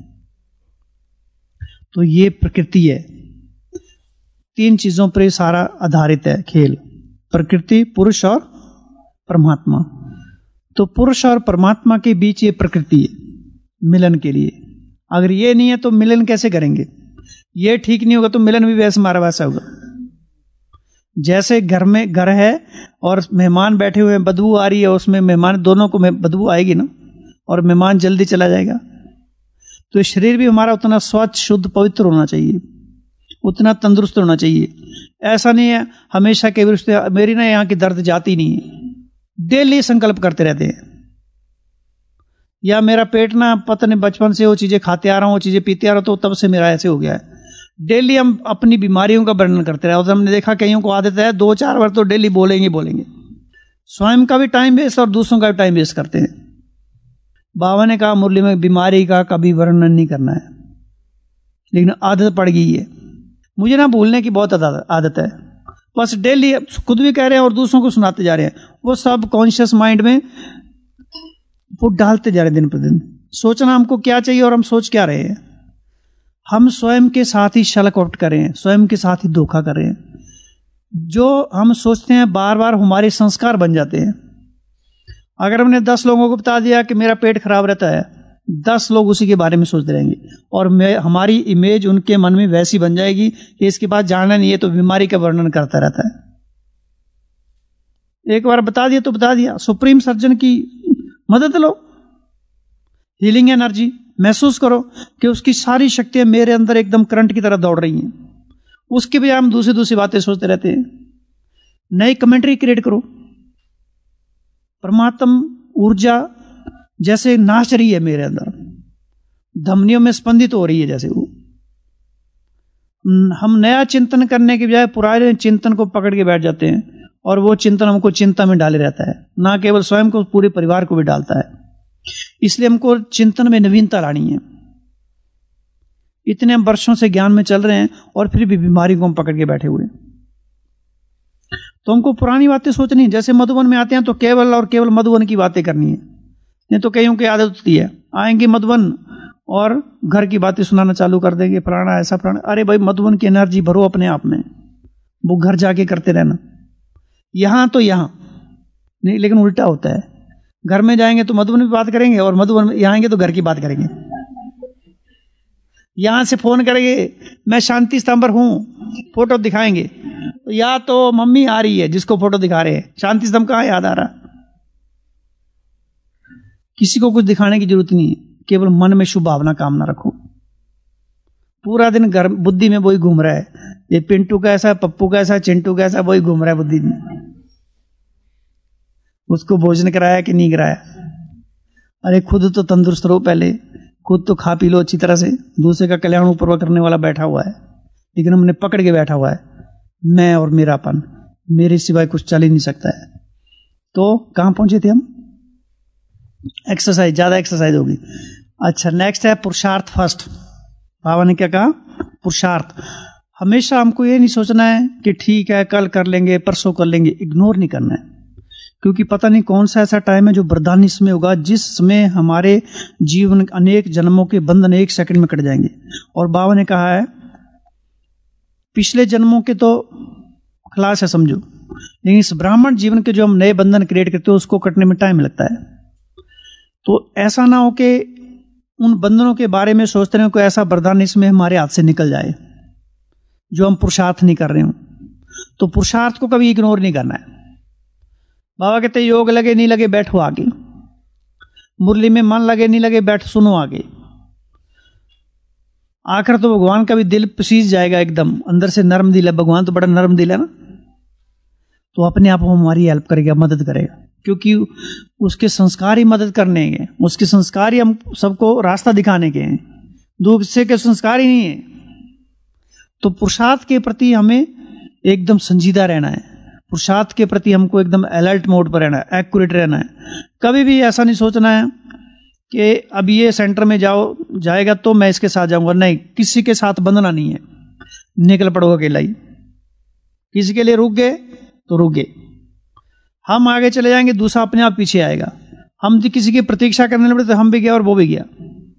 तो ये प्रकृति है। 3 चीजों पर सारा आधारित है खेल, प्रकृति, पुरुष और परमात्मा। तो पुरुष और परमात्मा के बीच ये प्रकृति है मिलन के लिए। अगर ये नहीं है तो मिलन कैसे करेंगे? ये ठीक नहीं होगा तो मिलन भी वैसे हमारा वैसा होगा। जैसे घर में घर है और मेहमान बैठे हुए हैं, बदबू आ रही है, उसमें मेहमान दोनों को बदबू आएगी ना, और मेहमान जल्दी चला जाएगा। तो शरीर भी हमारा उतना स्वच्छ, शुद्ध, पवित्र होना चाहिए, उतना तंदुरुस्त होना चाहिए। ऐसा नहीं है हमेशा के रिश्ते मेरी ना यहाँ की दर्द जाती नहीं है। डेली संकल्प करते रहते हैं, या मेरा पेट ना पता नहीं बचपन से वो चीजें खाते आ रहा हूँ, वो चीजें पीते आ रहा हूँ, तो तब से मेरा ऐसे हो गया है। डेली हम अपनी बीमारियों का वर्णन करते रहे, और हमने देखा कईयों को आदत है 2-4 बार तो डेली बोलेंगे। स्वयं का भी टाइम वेस्ट और दूसरों का भी टाइम वेस्ट करते हैं। बाबा ने कहा मुरली में बीमारी का कभी वर्णन नहीं करना है, लेकिन आदत पड़ गई है। मुझे ना भूलने की बहुत आदत है, बस डेली खुद भी कह रहे हैं और दूसरों को सुनाते जा रहे हैं। वो सब कॉन्शियस माइंड में वो डालते जा रहे हैं दिन पर दिन। सोचना हमको क्या चाहिए और हम सोच क्या रहे हैं। हम स्वयं के साथ ही छल कपट कर रहे हैं, स्वयं के साथ ही धोखा कर रहे हैं। जो हम सोचते हैं बार बार हमारे संस्कार बन जाते हैं। अगर हमने 10 लोगों को बता दिया कि मेरा पेट खराब रहता है, 10 लोग उसी के बारे में सोचते रहेंगे, और हमारी इमेज उनके मन में वैसी बन जाएगी कि इसके बाद जानना नहीं है तो बीमारी का वर्णन करता रहता है। एक बार बता दिया तो बता दिया। सुप्रीम सर्जन की मदद लो, हीलिंग एनर्जी महसूस करो कि उसकी सारी शक्तियां मेरे अंदर एकदम करंट की तरह दौड़ रही हैं। उसके बजाय हम दूसरी बातें सोचते रहते हैं। नई कमेंट्री क्रिएट करो। परमात्मा ऊर्जा जैसे नाच रही है मेरे अंदर, धमनियों में स्पंदित हो रही है जैसे वो। हम नया चिंतन करने के बजाय पुराने चिंतन को पकड़ के बैठ जाते हैं, और वो चिंतन हमको चिंता में डाले रहता है, ना केवल स्वयं को, पूरे परिवार को भी डालता है। इसलिए हमको चिंतन में नवीनता लानी है। इतने हम वर्षों से ज्ञान में चल रहे हैं और फिर भी बीमारी को हम पकड़ के बैठे हुए हैं। तो हमको पुरानी बातें सोचनी है। जैसे मधुबन में आते हैं तो केवल और केवल मधुबन की बातें करनी है। नहीं तो कईयों की आदत होती है, आएंगे मधुबन और घर की बातें सुनाना चालू कर देंगे, फलाना ऐसा फलाना। अरे भाई, मधुबन की एनर्जी भरो अपने आप में, वो घर जाके करते रहना। यहां तो यहां नहीं, लेकिन उल्टा होता है। घर में जाएंगे तो मधुबन में बात करेंगे, और मधुबन में यहाँ आएंगे तो घर की बात करेंगे। यहां से फोन करेंगे, मैं शांति स्तंभ पर हूं, फोटो दिखाएंगे, तो या तो मम्मी आ रही है जिसको फोटो दिखा रहे हैं, शांति स्तंभ कहां याद आ रहा। किसी को कुछ दिखाने की जरूरत नहीं है, केवल मन में शुभ भावना कामना रखो। पूरा दिन घर बुद्धि में वही घूम रहा है, ये पिंटू कैसा, पप्पू कैसा, चिंटू कैसा, वही घूम रहा है बुद्धि में। उसको भोजन कराया कि नहीं कराया? अरे खुद तो तंदुरुस्त रहो, पहले खुद तो खा पी लो अच्छी तरह से। दूसरे का कल्याण ऊपर करने वाला बैठा हुआ है, लेकिन हमने पकड़ के बैठा हुआ है, मैं और मेरापन, मेरे सिवाय कुछ चल ही नहीं सकता है। तो कहां पहुंचे थे हम? एक्सरसाइज, ज्यादा एक्सरसाइज होगी। अच्छा, नेक्स्ट है पुरुषार्थ फर्स्ट। बाबा ने क्या कहा? पुरुषार्थ। हमेशा हमको ये नहीं सोचना है कि ठीक है कल कर लेंगे, परसों कर लेंगे, इग्नोर नहीं करना है, क्योंकि पता नहीं कौन सा ऐसा टाइम है जो वरदानी समय होगा जिसमें हमारे जीवन अनेक जन्मों के बंधन एक सेकंड में कट जाएंगे। और बाबा ने कहा है पिछले जन्मों के तो खलास है समझो, लेकिन इस ब्राह्मण जीवन के जो हम नए बंधन क्रिएट करते हैं उसको कटने में टाइम लगता है। तो ऐसा ना हो कि उन बंधनों के बारे में सोचते रहे कोई ऐसा वरदान इसमें हमारे हाथ से निकल जाए जो हम पुरुषार्थ नहीं कर रहे हो। तो पुरुषार्थ को कभी इग्नोर नहीं करना है। बाबा कहते योग लगे नहीं लगे बैठो आगे, मुरली में मन लगे नहीं लगे बैठ सुनो आगे। आखिर तो भगवान का भी दिल पसीज जाएगा एकदम, अंदर से नरम दिल है, भगवान तो बड़ा नरम दिल है ना, तो अपने आप हमारी हेल्प करेगा, मदद करेगा, क्योंकि उसके संस्कार ही मदद करने हैं, उसके संस्कार ही हम सबको रास्ता दिखाने के हैं, दूसरे के संस्कार ही नहीं है। तो पुरुषार्थ के प्रति हमें एकदम संजीदा रहना है, पुरुषार्थ के प्रति हमको एकदम अलर्ट मोड पर रहना है, एक्यूरेट रहना है। कभी भी ऐसा नहीं सोचना है कि अब ये सेंटर में जाएगा तो मैं इसके साथ जाऊंगा, नहीं, किसी के साथ बंधना नहीं है, निकल पड़ो अकेला ही। किसी के लिए रुक गए तो रुक गए, हम आगे चले जाएंगे, दूसरा अपने आप पीछे आएगा। हम किसी की प्रतीक्षा करने लगे तो हम भी गया और वो भी गया,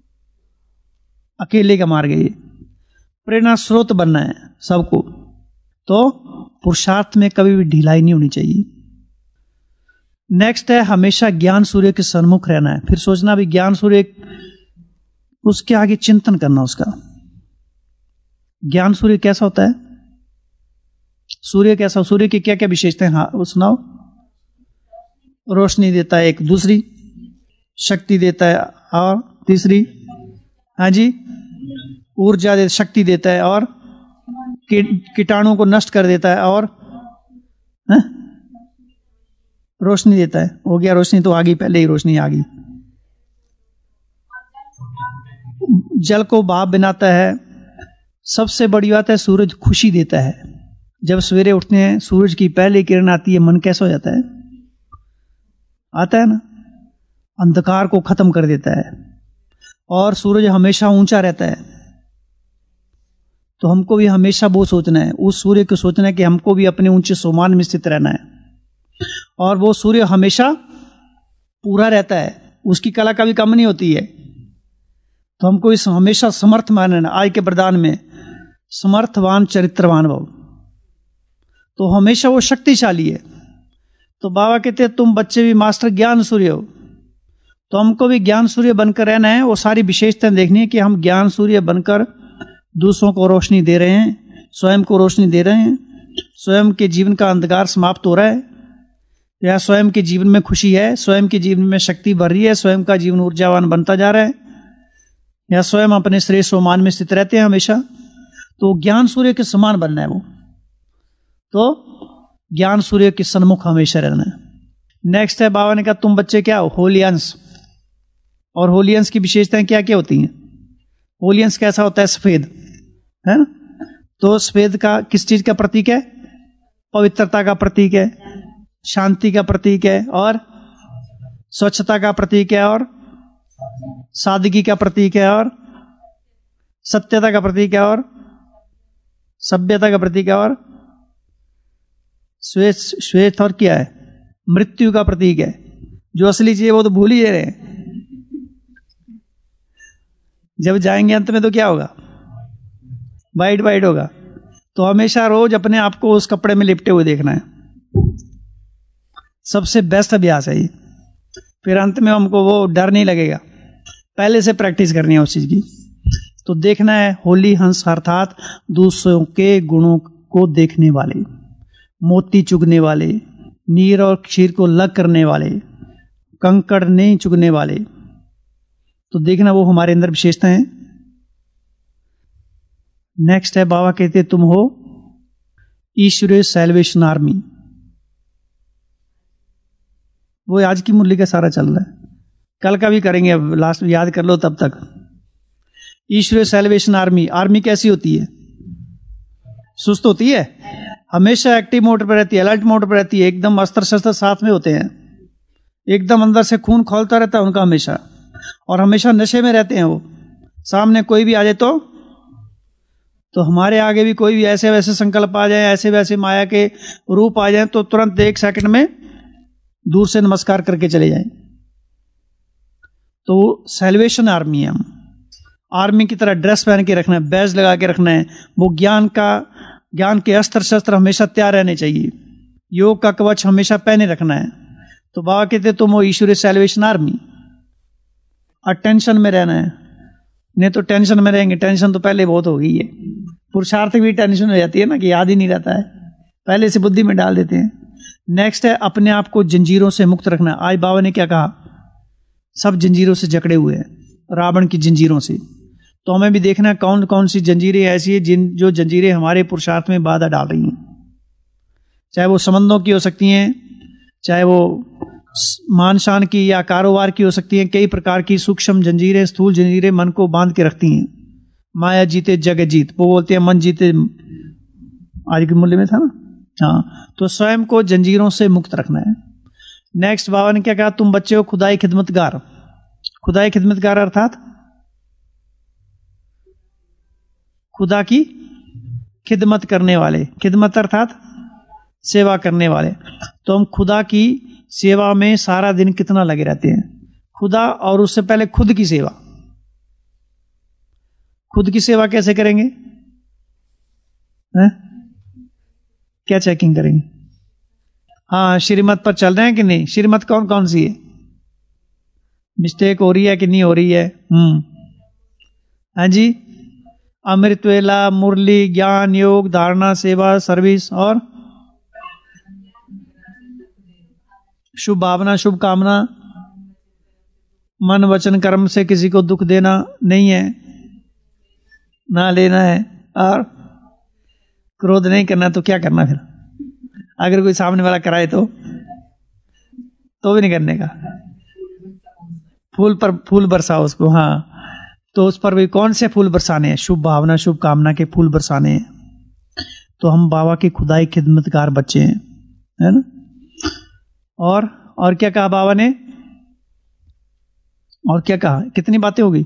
अकेले का मार गए। प्रेरणा स्रोत बनना है सबको, तो पुरुषार्थ में कभी भी ढिलाई नहीं होनी चाहिए। नेक्स्ट है हमेशा ज्ञान सूर्य के सन्मुख रहना है। फिर सोचना भी ज्ञान सूर्य, उसके आगे चिंतन करना उसका। ज्ञान सूर्य कैसा होता है? सूर्य कैसा, सूर्य की क्या क्या विशेषताएं? हाँ वो सुनाओ। रोशनी देता है एक, दूसरी शक्ति देता है, और तीसरी हाँ जी ऊर्जा दे, शक्ति देता है, और कीटाणु को नष्ट कर देता है, और रोशनी देता है। हो गया, रोशनी तो आ गई, पहले ही रोशनी आ गई। जल को भाप बनाता है। सबसे बड़ी बात है सूरज खुशी देता है। जब सवेरे उठते हैं सूरज की पहली किरण आती है, मन कैसा हो जाता है? आता है ना, अंधकार को खत्म कर देता है। और सूरज हमेशा ऊंचा रहता है, तो हमको भी हमेशा वो सोचना है, उस सूर्य को सोचना है कि हमको भी अपने ऊंचे सोमान में स्थित रहना है। और वो सूर्य हमेशा पूरा रहता है, उसकी कला कभी कम नहीं होती है। तो हमको इस हमेशा समर्थ मानना, आज के वरदान में समर्थवान चरित्रवान भाव, तो हमेशा वो शक्तिशाली है। तो बाबा कहते हैं तुम बच्चे भी मास्टर ज्ञान सूर्य हो, तो हमको भी ज्ञान सूर्य बनकर रहना है। वो सारी विशेषताएं देखनी है कि हम ज्ञान सूर्य बनकर दूसरों को रोशनी दे रहे हैं, स्वयं को रोशनी दे रहे हैं, स्वयं के जीवन का अंधकार समाप्त हो रहा है, या स्वयं के जीवन में खुशी है, स्वयं के जीवन में शक्ति बढ़ रही है, स्वयं का जीवन ऊर्जावान बनता जा रहा है, या स्वयं अपने श्रेष्ठ सोमान में स्थित रहते हैं हमेशा। तो ज्ञान सूर्य के समान बनना है वो, तो ज्ञान सूर्य के सन्मुख हमेशा रहना है। नेक्स्ट है बाबा ने कहा तुम बच्चे क्या हो? होली अंश। और होली अंश की विशेषताएं क्या क्या होती हैं? होली अंश कैसा होता है? सफेद है ना, तो सफेद का किस चीज का प्रतीक है? पवित्रता का प्रतीक है, शांति का प्रतीक है, और स्वच्छता का प्रतीक है, और सादगी का प्रतीक है, और सत्यता का प्रतीक है, और सभ्यता का प्रतीक है, और श्वेत और क्या है? मृत्यु का प्रतीक है। जो असली चीज है वो तो भूल ही रहे हैं। जब जाएंगे अंत में तो क्या होगा? वाइट वाइट होगा। तो हमेशा रोज अपने आप को उस कपड़े में लिपटे हुए देखना है, सबसे बेस्ट अभ्यास है ये। फिर अंत में हमको वो डर नहीं लगेगा, पहले से प्रैक्टिस करनी है उस चीज की। तो देखना है होली हंस अर्थात दूसरों के गुणों को देखने वाले, मोती चुगने वाले, नीर और क्षीर को लग करने वाले, कंकड़ नहीं चुगने वाले। तो देखना वो हमारे अंदर विशेषता है। नेक्स्ट है बाबा कहते तुम हो ईश्वरीय सैल्वेशन आर्मी। वो आज की मुरली का सारा चल रहा है, कल का भी करेंगे, अब लास्ट में याद कर लो तब तक। ईश्वरीय सैल्वेशन आर्मी। आर्मी कैसी होती है? सुस्त होती है, हमेशा एक्टिव मोड पर रहती है, अलर्ट मोड पर रहती है, एकदम अस्त्र शस्त्र साथ में होते हैं, एकदम अंदर से खून खौलता रहता है उनका हमेशा। और हमेशा नशे में रहते हैं वो। सामने कोई भी आ जाए तो हमारे आगे भी कोई भी ऐसे वैसे संकल्प आ जाए, ऐसे वैसे माया के रूप आ जाए, तो तुरंत 1 सेकंड में दूर से नमस्कार करके चले जाएं। तो सैल्वेशन आर्मी है। हम आर्मी की तरह ड्रेस पहन के रखना है, बैज लगा के रखना है, वो ज्ञान के अस्त्र शस्त्र हमेशा तैयार रहने चाहिए, योग का कवच हमेशा पहने रखना है। तो बाबा कहते तुम हो ईश्वरीय सैल्वेशन आर्मी। और टेंशन में रहना है, नहीं तो टेंशन में रहेंगे, टेंशन तो पहले बहुत हो गई है। पुरुषार्थ भी टेंशन हो जाती है ना, कि याद ही नहीं रहता है, पहले से बुद्धि में डाल देते हैं। नेक्स्ट है अपने आप को जंजीरों से मुक्त रखना। आज बाबा ने क्या कहा, सब जंजीरों से जकड़े हुए हैं, रावण की जंजीरों से। तो हमें भी देखना है कौन कौन सी जंजीरें ऐसी है जो जंजीरें हमारे पुरुषार्थ में बाधा डाल रही हैं। चाहे वो संबंधों की हो सकती हैं, चाहे वो मान शान की या कारोबार की हो सकती हैं। कई प्रकार की सूक्ष्म जंजीरें, स्थूल जंजीरें मन को बांध के रखती हैं। माया जीते जग जीत, वो बोलते हैं मन जीते, आज के मूल्य में था ना। हाँ, तो स्वयं को जंजीरों से मुक्त रखना है। नेक्स्ट बाबा ने क्या कहा, तुम बच्चे हो खुदाई खिदमतगार। खुदाई खिदमतगार अर्थात खुदा की खिदमत करने वाले, खिदमत अर्थात सेवा करने वाले। तो हम खुदा की सेवा में सारा दिन कितना लगे रहते हैं, खुदा और उससे पहले खुद की सेवा। खुद की सेवा कैसे करेंगे, हैं? क्या चेकिंग करेंगे? हाँ, श्रीमत पर चल रहे हैं कि नहीं? श्रीमत कौन कौन सी है, मिस्टेक हो रही है कि नहीं हो रही है? हाँ जी, अमृत वेला, मुरली, ज्ञान, योग, धारणा, सेवा, सर्विस और शुभ भावना, शुभ कामना, मन वचन कर्म से किसी को दुख देना नहीं है, ना लेना है, और क्रोध नहीं करना। तो क्या करना फिर? अगर कोई सामने वाला कराए तो भी नहीं करने का। फूल पर फूल बरसाओ उसको। हाँ, तो उस पर भी कौन से फूल बरसाने हैं? शुभ भावना, शुभ कामना के फूल बरसाने हैं। तो हम बाबा के खुदाई खिदमतगार बच्चे हैं, है ना। और क्या कहा बाबा ने, और क्या कहा? कितनी बातें होगी?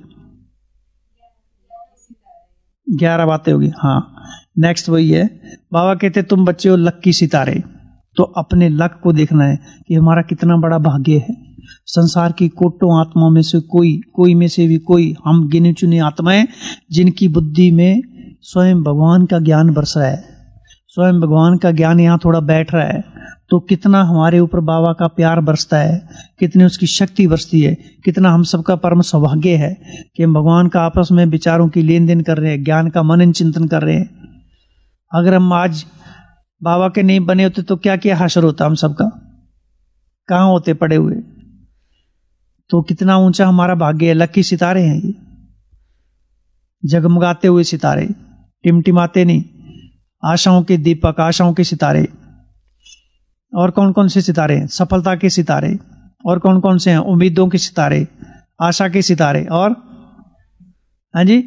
11 बातें होगी। हाँ, नेक्स्ट वही है। बाबा कहते तुम बच्चे हो लक्की सितारे। तो अपने लक को देखना है कि हमारा कितना बड़ा भाग्य है। संसार की कोटों आत्माओं में से कोई में से भी कोई हम गिने चुने आत्माएं जिनकी बुद्धि में स्वयं भगवान का ज्ञान बरस रहा है, स्वयं भगवान का ज्ञान यहाँ थोड़ा बैठ रहा है। तो कितना हमारे ऊपर बाबा का प्यार बरसता है, कितनी उसकी शक्ति बरसती है, कितना हम सबका परम सौभाग्य है कि हम भगवान का आपस में विचारों की लेन देन कर रहे हैं, ज्ञान का मनन चिंतन कर रहे हैं। अगर हम आज बाबा के नहीं बने होते तो क्या क्या हाशर होता हम सबका, कहाँ होते पड़े हुए। तो कितना ऊंचा हमारा भाग्य है। लकी सितारे हैं ये, जगमगाते हुए सितारे, टिमटिमाते नहीं, आशाओं के दीपक, आशाओं के सितारे। और कौन कौन से सितारे हैं? सफलता के सितारे। और कौन कौन से हैं? उम्मीदों के सितारे, आशा के सितारे, और हाँ जी,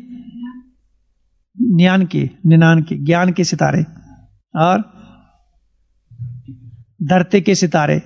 निनान के ज्ञान के सितारे, और धरती के सितारे,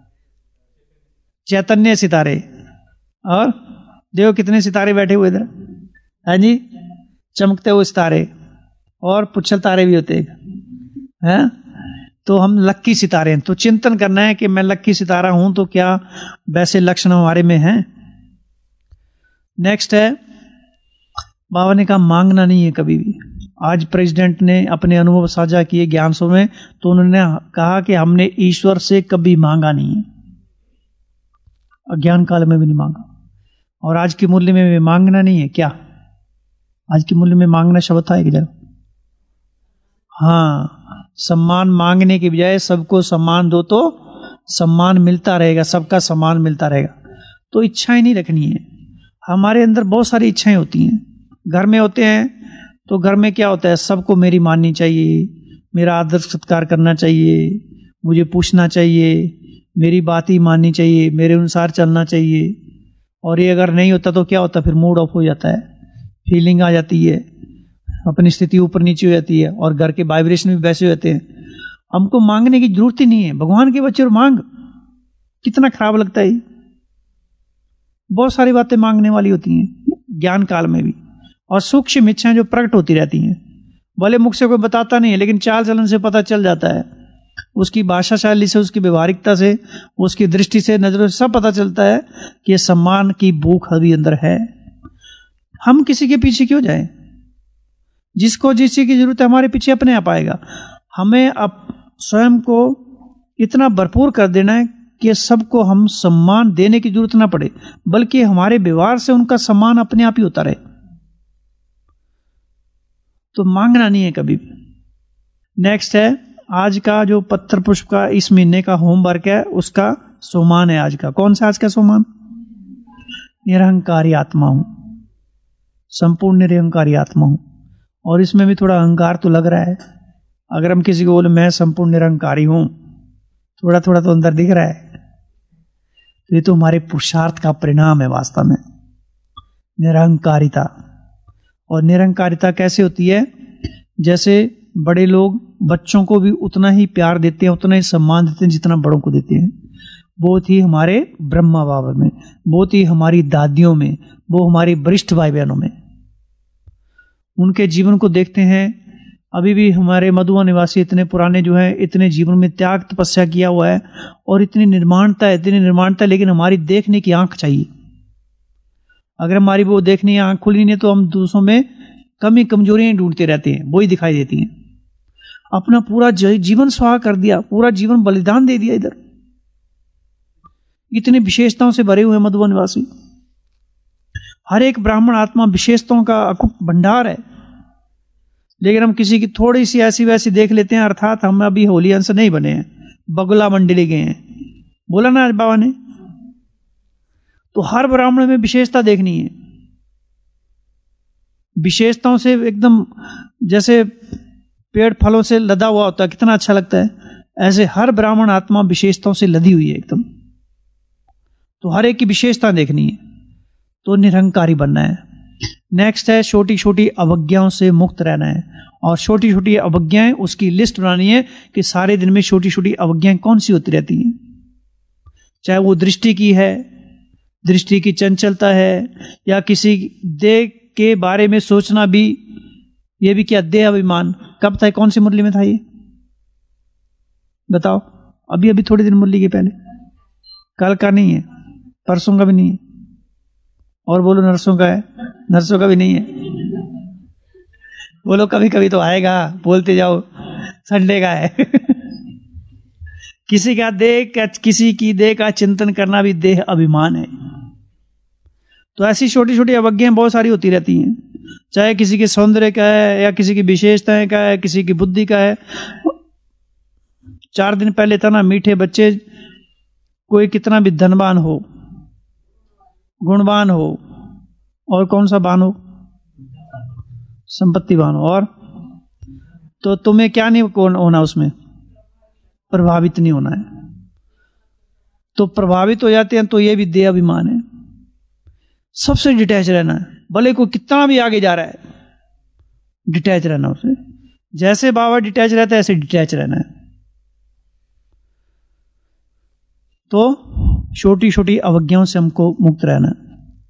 चैतन्य सितारे। और देखो कितने सितारे बैठे हुए इधर, हाँ जी, चमकते हुए सितारे, और पुच्छल तारे भी होते हैं। तो हम लक्की सितारे हैं। तो चिंतन करना है कि मैं लक्की सितारा हूं, तो क्या वैसे लक्षण हमारे में हैं? नेक्स्ट है, बाबा ने कहा मांगना नहीं है कभी भी। आज प्रेसिडेंट ने अपने अनुभव साझा किए ज्ञान सभा में, तो उन्होंने कहा कि हमने ईश्वर से कभी मांगा नहीं है, अज्ञान काल में भी नहीं मांगा, और आज के मूल्य में भी मांगना नहीं है। क्या आज के मूल्य में मांगना शब्द था एक जगह? हाँ, सम्मान मांगने के बजाय सबको सम्मान दो तो सम्मान मिलता रहेगा, सबका सम्मान मिलता रहेगा। तो इच्छाएं नहीं रखनी है। हमारे अंदर बहुत सारी इच्छाएं होती हैं, घर में होते हैं तो घर में क्या होता है, सबको मेरी माननी चाहिए, मेरा आदर सत्कार करना चाहिए, मुझे पूछना चाहिए, मेरी बात ही माननी चाहिए, मेरे अनुसार चलना चाहिए। और ये अगर नहीं होता तो क्या होता, फिर मूड ऑफ हो जाता है, फीलिंग आ जाती है, अपनी स्थिति ऊपर नीचे हो जाती है, और घर के वाइब्रेशन भी वैसे होते हैं। हमको मांगने की जरूरत ही नहीं है। भगवान के बच्चे और मांग, कितना खराब लगता है। बहुत सारी बातें मांगने वाली होती हैं ज्ञान काल में भी, और सूक्ष्म इच्छाएं जो प्रकट होती रहती हैं। भले मुख से कोई बताता नहीं है, लेकिन चाल चलन से पता चल जाता है, उसकी भाषा शैली से, उसकी व्यवहारिकता से, उसकी दृष्टि से, नजरों से सब पता चलता है कि ये सम्मान की भूख अभी अंदर है। हम किसी के पीछे क्यों जाएं? जिसको जिस चीज की जरूरत है हमारे पीछे अपने आप आएगा। हमें अब स्वयं को इतना भरपूर कर देना है कि सबको हम सम्मान देने की जरूरत ना पड़े, बल्कि हमारे व्यवहार से उनका सम्मान अपने आप ही होता रहे। तो मांगना नहीं है कभी भी। नेक्स्ट है आज का जो पत्र पुष्प का इस महीने का होमवर्क है, उसका सोमान है आज का। कौन सा आज का सोमान? निरहंकारी आत्मा हूं, संपूर्ण निरहंकारी आत्मा हूं। और इसमें भी थोड़ा अहंकार तो लग रहा है। अगर हम किसी को बोले मैं संपूर्ण निरहंकारी हूं, थोड़ा थोड़ा तो अंदर दिख रहा है। तो ये तो हमारे पुरुषार्थ का परिणाम है वास्तव में, निरहंकारिता। और निरहंकारिता कैसे होती है? जैसे बड़े लोग बच्चों को भी उतना ही प्यार देते हैं, उतना ही सम्मान देते हैं जितना बड़ों को देते हैं। बहुत ही हमारे ब्रह्मा बाबा में, बहुत ही हमारी दादियों में, वो हमारी वरिष्ठ भाई बहनों में, उनके जीवन को देखते हैं। अभी भी हमारे मधुआ निवासी इतने पुराने जो हैं, इतने जीवन में त्याग तपस्या किया हुआ है, और इतनी निर्माणता, लेकिन हमारी देखने की आंख चाहिए। अगर हमारी वो देखने की आंख खुली नहीं तो हम दूसरों में कमी कमजोरियां ढूंढते रहते हैं, वही दिखाई देती हैं। अपना पूरा जीवन स्वाहा कर दिया, पूरा जीवन बलिदान दे दिया। इधर इतनी विशेषताओं से भरे हुए मधुआ निवासी, हर एक ब्राह्मण आत्मा विशेषताओं का अकूट भंडार है। लेकिन हम किसी की थोड़ी सी ऐसी वैसी देख लेते हैं, अर्थात हम अभी होली अंश नहीं बने हैं, बगुला मंडली गए हैं, बोला ना आज बाबा ने। तो हर ब्राह्मण में विशेषता देखनी है, विशेषताओं से एकदम जैसे पेड़ फलों से लदा हुआ होता है, कितना अच्छा लगता है, ऐसे हर ब्राह्मण आत्मा विशेषताओं से लदी हुई है एकदम। तो हर एक की विशेषता देखनी है, तो निरहंकारी बनना है। नेक्स्ट है छोटी छोटी अवज्ञाओं से मुक्त रहना है। और छोटी छोटी अवज्ञाएं, उसकी लिस्ट बनानी है कि सारे दिन में छोटी छोटी अवज्ञाएं कौन सी होती रहती हैं। चाहे वो दृष्टि की है, दृष्टि की चंचलता है, या किसी देह के बारे में सोचना भी, ये भी क्या देह अभिमान। कब था? कौन सी मुरली में था ये बताओ? अभी थोड़ी दिन मुरली के पहले, कल का नहीं है, परसों का भी नहीं है, और बोलो नरसों का है, नरसों का भी नहीं है। बोलो कभी कभी तो आएगा, बोलते जाओ, संडे का है। किसी की देह का चिंतन करना भी देह अभिमान है। तो ऐसी छोटी छोटी अवज्ञाएं बहुत सारी होती रहती हैं, चाहे किसी के सौंदर्य का है, या किसी की विशेषताएं का है, किसी की बुद्धि का है। 4 दिन पहले था ना, मीठे बच्चे, कोई कितना भी धनवान हो, गुणवान हो, और कौन सा वान हो, संपत्तिवान हो, और तो तुम्हें क्या नहीं होना, उसमें प्रभावित नहीं होना है। तो प्रभावित हो जाते हैं, तो ये भी देह अभिमान है। सबसे डिटैच रहना है, भले कोई कितना भी आगे जा रहा है, डिटैच रहना उसे। जैसे बाबा डिटैच रहता है, ऐसे डिटैच रहना है। तो छोटी छोटी अवज्ञाओं से हमको मुक्त रहना है।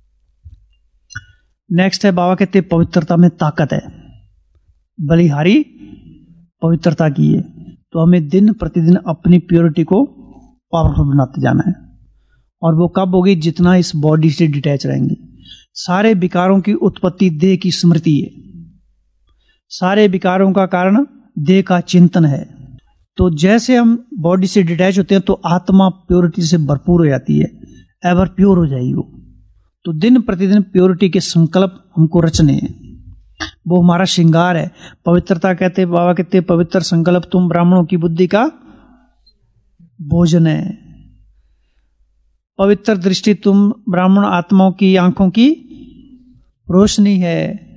नेक्स्ट है, बाबा कहते पवित्रता में ताकत है, बलिहारी पवित्रता की है। तो हमें दिन प्रतिदिन अपनी प्योरिटी को पावरफुल बनाते जाना है। और वो कब होगी? जितना इस बॉडी से डिटैच रहेंगे। सारे विकारों की उत्पत्ति देह की स्मृति है, सारे विकारों का कारण देह का चिंतन है। तो जैसे हम बॉडी से डिटैच होते हैं, तो आत्मा प्योरिटी से भरपूर हो जाती है, एवर प्योर हो जाएगी वो। तो दिन प्रतिदिन प्योरिटी के संकल्प हमको रचने हैं, वो हमारा श्रृंगार है। पवित्रता कहते, बाबा कहते, पवित्र संकल्प तुम ब्राह्मणों की बुद्धि का भोजन है। पवित्र दृष्टि तुम ब्राह्मण आत्माओं की आंखों की रोशनी है।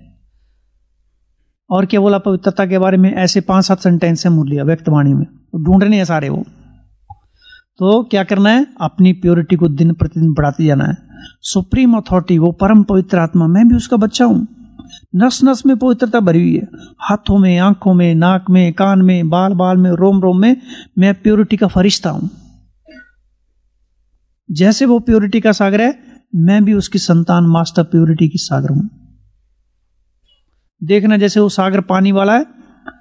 और क्या बोला पवित्रता के बारे में? ऐसे 5-7 सेंटेंस है मुरली व्यक्तवाणी में, ढूंढने हैं सारे वो। तो क्या करना है? अपनी प्योरिटी को दिन प्रतिदिन बढ़ाते जाना है। सुप्रीम अथॉरिटी, वो परम पवित्र आत्मा, मैं भी उसका बच्चा हूं। नस नस में पवित्रता भरी हुई है, हाथों में, आंखों में, नाक में, कान में, बाल बाल में, रोम रोम में मैं प्योरिटी का फरिश्ता हूं। जैसे वो प्योरिटी का सागर है, मैं भी उसकी संतान मास्टर प्योरिटी की सागर हूं। देखना जैसे वो सागर पानी वाला है,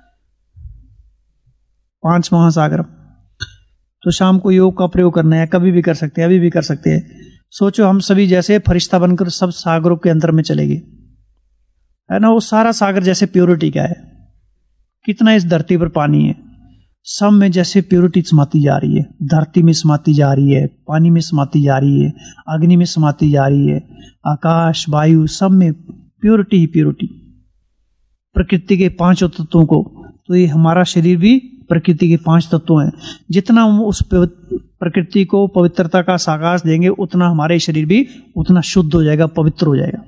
5 महासागर, तो शाम को योग का प्रयोग करना है, कभी भी कर सकते हैं, अभी भी कर सकते हैं। सोचो हम सभी जैसे फरिश्ता बनकर सब सागरों के अंदर में चले गए, है ना। वो सारा सागर जैसे प्योरिटी का है, कितना इस धरती पर पानी है, सब में जैसे प्योरिटी समाती जा रही है, धरती में समाती जा रही है, पानी में समाती जा रही है, अग्नि में समाती जा रही है, आकाश वायु सब में प्योरिटी ही प्योरिटी। प्रकृति के 5 तत्वों को, तो ये हमारा शरीर भी प्रकृति के 5 तत्व हैं। जितना हम उस प्रकृति को पवित्रता का साकाश देंगे, उतना हमारे शरीर भी उतना शुद्ध हो जाएगा, पवित्र हो जाएगा।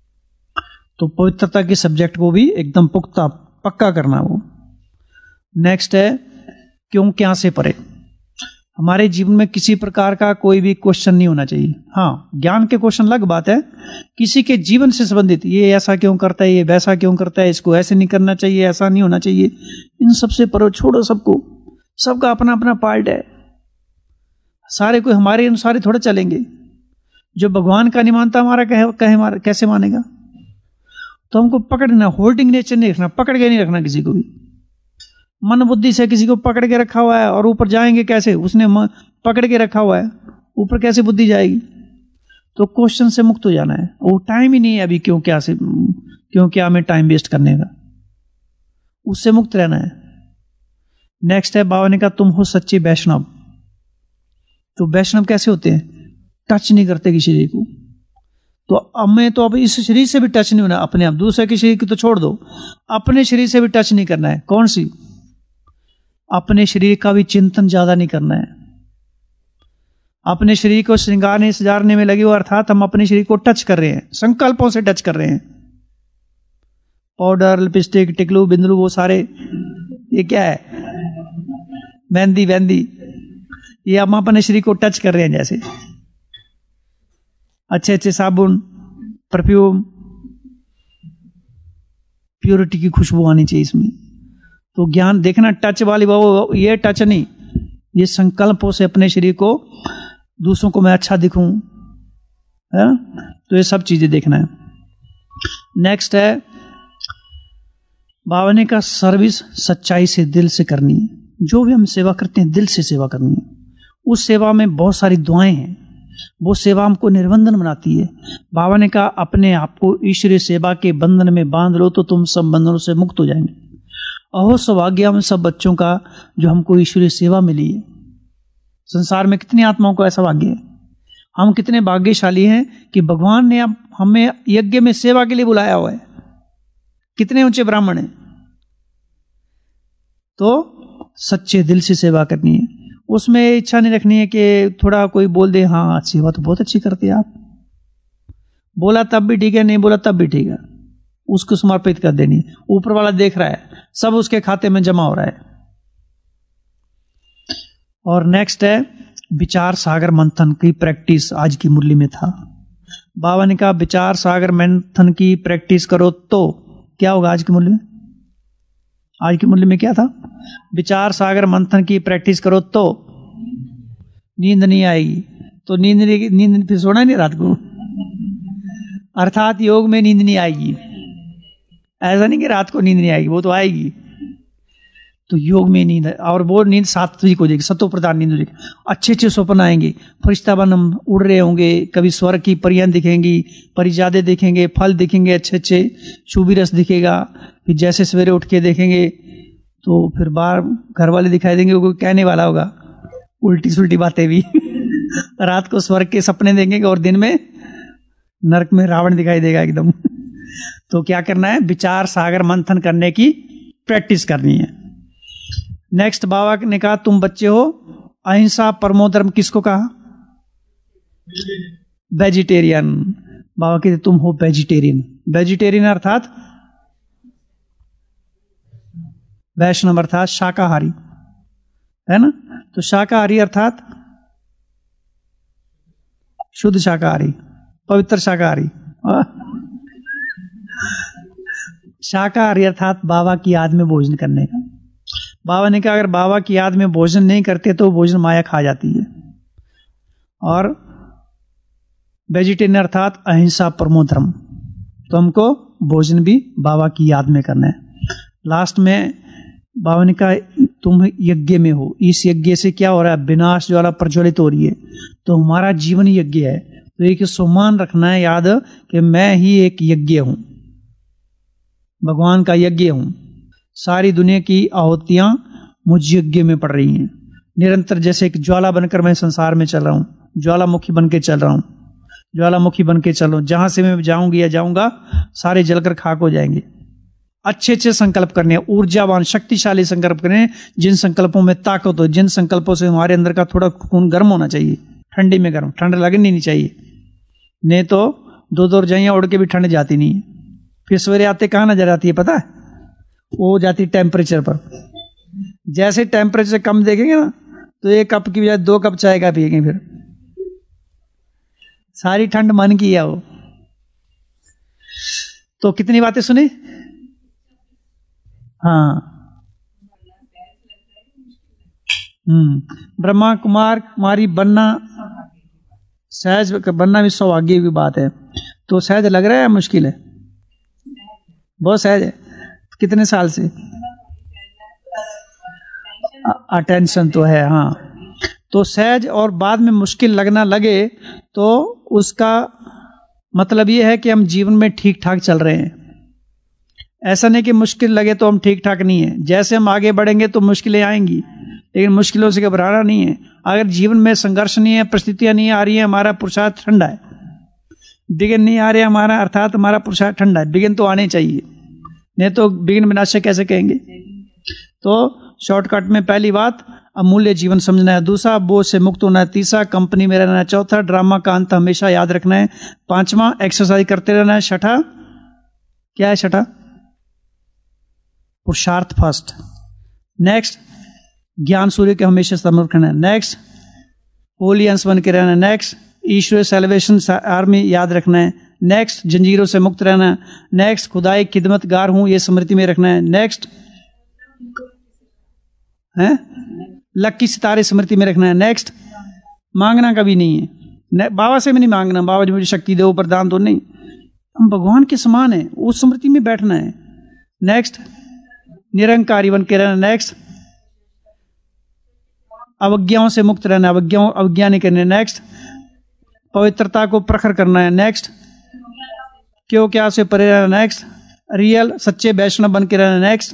तो पवित्रता के सब्जेक्ट को भी एकदम पुख्ता पक्का करना। वो नेक्स्ट है क्यों क्या से परे। हमारे जीवन में किसी प्रकार का कोई भी क्वेश्चन नहीं होना चाहिए। हाँ, ज्ञान के क्वेश्चन अलग बात है, किसी के जीवन से संबंधित, ये ऐसा क्यों करता है, ये वैसा क्यों करता है, इसको ऐसे नहीं करना चाहिए, ऐसा नहीं होना चाहिए, इन सबसे परे छोड़ो सबको। सबका अपना अपना पार्ट है, सारे कोई हमारे अनुसार ही थोड़े चलेंगे। जो भगवान का नहीं मानता हमारा कैसे मानेगा। तो हमको पकड़ना, होल्डिंग नेचर नहीं रखना, पकड़ के नहीं रखना किसी को भी। मन बुद्धि से किसी को पकड़ के रखा हुआ है और ऊपर जाएंगे कैसे, उसने पकड़ के रखा हुआ है, ऊपर कैसे बुद्धि जाएगी। तो क्वेश्चन से मुक्त हो जाना है। वो टाइम ही नहीं है अभी क्यों क्या में टाइम वेस्ट करने का, उससे मुक्त रहना है। नेक्स्ट है बाबा ने कहा तुम हो सच्चे वैष्णव। तो वैष्णव कैसे होते हैं, टच नहीं करते किसी शरीर को। तो अब इस शरीर से भी टच नहीं होना, अपने आप दूसरे के शरीर की तो छोड़ दो, अपने शरीर से भी टच नहीं करना है। कौन सी, अपने शरीर का भी चिंतन ज्यादा नहीं करना है। अपने शरीर को श्रृंगारने सजारने में लगे हुए, अर्थात हम अपने शरीर को टच कर रहे हैं, संकल्पों से टच कर रहे हैं। पाउडर, लिपस्टिक, टिकलू, बिंदलू, वो सारे, ये क्या है, मेहंदी, ये हम अपने शरीर को टच कर रहे हैं। जैसे अच्छे साबुन, परफ्यूम, प्योरिटी की खुशबू आनी चाहिए इसमें। तो ज्ञान देखना, टच वाली वो, ये टच नहीं, ये संकल्पों से अपने शरीर को, दूसरों को मैं अच्छा दिखूं, है? तो ये सब चीजें देखना है। नेक्स्ट है बाबा ने कहा सर्विस सच्चाई से, दिल से करनी है। जो भी हम सेवा करते हैं दिल से सेवा करनी है। उस सेवा में बहुत सारी दुआएं हैं, वो सेवा हमको निर्बंधन बनाती है। बाबा ने कहा अपने आप को ईश्वरीय सेवा के बंधन में बांध लो तो तुम सब बंधनों से मुक्त हो जाएंगे। अहो सौभाग्य हम सब बच्चों का जो हमको ईश्वरीय सेवा मिली है। संसार में कितनी आत्माओं को ऐसा भाग्य है। हम कितने भाग्यशाली हैं कि भगवान ने अब हमें यज्ञ में सेवा के लिए बुलाया हुआ है। कितने ऊंचे ब्राह्मण हैं। तो सच्चे दिल से सेवा करनी है। उसमें इच्छा नहीं रखनी है कि थोड़ा कोई बोल दे हाँ सेवा तो बहुत अच्छी करते हैं आप, बोला तब भी ठीक है, नहीं बोला तब भी ठीक है, उसको समर्पित कर देनी। ऊपर वाला देख रहा है, सब उसके खाते में जमा हो रहा है। और नेक्स्ट है विचार सागर मंथन की प्रैक्टिस। आज की मुरली में था, बाबा ने कहा विचार सागर मंथन की प्रैक्टिस करो तो क्या होगा। आज की मुरली में, आज की मुरली में क्या था, विचार सागर मंथन की प्रैक्टिस करो तो नींद नहीं आएगी। तो नींद फिर सोना नहीं रात को, अर्थात योग में नींद नहीं आएगी। ऐसा नहीं कि रात को नींद नहीं आएगी, वो तो आएगी। तो योग में नींद, और वो नींद सात्विक हो जाएगी, सत्व प्रधान नींद हो जाएगी। अच्छे अच्छे स्वप्न आएंगे, फरिश्ता बन हम उड़ रहे होंगे, कभी स्वर्ग की परियां दिखेंगी, परिजादे दिखेंगे, फल दिखेंगे, अच्छे अच्छे शुभी रस दिखेगा। फिर जैसे सवेरे उठ के देखेंगे तो फिर बाहर घर वाले दिखाई देंगे, वो कहने वाला होगा उल्टी सुल्टी बातें भी। रात को स्वर्ग के सपने देंगे और दिन में नरक में रावण दिखाई देगा एकदम। तो क्या करना है, विचार सागर मंथन करने की प्रैक्टिस करनी है। नेक्स्ट बाबा ने कहा तुम बच्चे हो, अहिंसा परमो धर्म किसको कहा, वेजिटेरियन। बाबा कहते तुम हो वेजिटेरियन। वेजिटेरियन अर्थात वैष्णव, अर्थात शाकाहारी, है ना। तो शाकाहारी अर्थात शुद्ध शाकाहारी, पवित्र शाकाहारी। शाकाहारी अर्थात बाबा की याद में भोजन करने का। बाबा ने कहा अगर बाबा की याद में भोजन नहीं करते तो भोजन माया खा जाती है। और वेजिटेरियन अर्थात अहिंसा परमो धर्म। तो हमको भोजन भी बाबा की याद में करना है। लास्ट में बाबा ने कहा तुम यज्ञ में हो, इस यज्ञ से क्या हो रहा है, विनाश ज्वाला प्रज्वलित हो रही है, तो हमारा जीवन यज्ञ है। तो एक सम्मान रखना है याद कि मैं ही एक यज्ञ हूं, भगवान का यज्ञ हूं। सारी दुनिया की आहुतियां मुझ यज्ञ में पड़ रही हैं। निरंतर जैसे एक ज्वाला बनकर मैं संसार में चल रहा हूं, ज्वालामुखी बन के चल रहा हूं, ज्वालामुखी बन के चल रहा हूं। जहां से मैं जाऊंगी या जाऊंगा सारे जलकर खाक हो जाएंगे। अच्छे अच्छे संकल्प करने, ऊर्जावान शक्तिशाली संकल्प करने, जिन संकल्पों में ताकत हो, जिन संकल्पों से हमारे अंदर का थोड़ा खून गर्म होना चाहिए, ठंडी में गर्म, ठंड लगनी नहीं चाहिए। नहीं तो दो दो रजाइयां उड़ के भी ठंड जाती नहीं है। फिर सवेरे आते कहाँ नजर आती है पता है, वो जाती टेम्परेचर पर। जैसे टेम्परेचर कम देखेंगे ना तो एक कप की बजाय 2 कप चाय का पिएंगे, फिर सारी ठंड मन की है वो। तो कितनी बातें सुनी। हाँ, ब्रह्मा कुमार कुमारी बनना, सहज बनना भी सौभाग्य की बात है। तो सहज लग रहा है मुश्किल है, बहुत सहज है। कितने साल से अटेंशन तो है। हाँ, तो सहज और बाद में मुश्किल लगना लगे तो उसका मतलब ये है कि हम जीवन में ठीक ठाक चल रहे हैं। ऐसा नहीं कि मुश्किल लगे तो हम ठीक ठाक नहीं है। जैसे हम आगे बढ़ेंगे तो मुश्किलें आएंगी, लेकिन मुश्किलों से घबराना नहीं है। अगर जीवन में संघर्ष नहीं है, परिस्थितियां नहीं आ रही है, हमारा पुरुषार्थ ठंडा है। विघ्न नहीं आ रहे हमारा, अर्थात हमारा पुरुषार्थ ठंडा है। विघ्न तो आने चाहिए, नहीं तो विघ्न विनाशक कैसे कहेंगे। तो शॉर्टकट में पहली बात अमूल्य जीवन समझना है, दूसरा बोझ से मुक्त होना है, तीसरा कंपनी में रहना है, चौथा ड्रामा का अंत हमेशा याद रखना है, पांचवा एक्सरसाइज करते रहना है, छठा क्या है, छठा पुरुषार्थ फर्स्ट, नेक्स्ट ज्ञान सूर्य के हमेशा समर्पण करना है, नेक्स्ट होली अंश बन के रहना है, नेक्स्ट ईश्वर सेलिब्रेशन आर्मी याद रखना है, नेक्स्ट जंजीरों से मुक्त रहना है, नेक्स्ट खुदाई खिदमतगार हूं ये स्मृति में रखना है, नेक्स्ट है लक्की सितारे स्मृति में रखना है, नेक्स्ट मांगना कभी नहीं है, बाबा से भी नहीं मांगना, बाबा जी मुझे शक्ति दो वरदान दो, नहीं, हम भगवान के समान है, उस स्मृति में बैठना है। नेक्स्ट निरंकारी बन के रहना, नेक्स्ट अवज्ञाओं से मुक्त रहना, अवज्ञा नहीं करने, नेक्स्ट पवित्रता को प्रखर करना है, नेक्स्ट क्यों क्या से परे रहना, नेक्स्ट रियल सच्चे वैष्णव बन के रहना, नेक्स्ट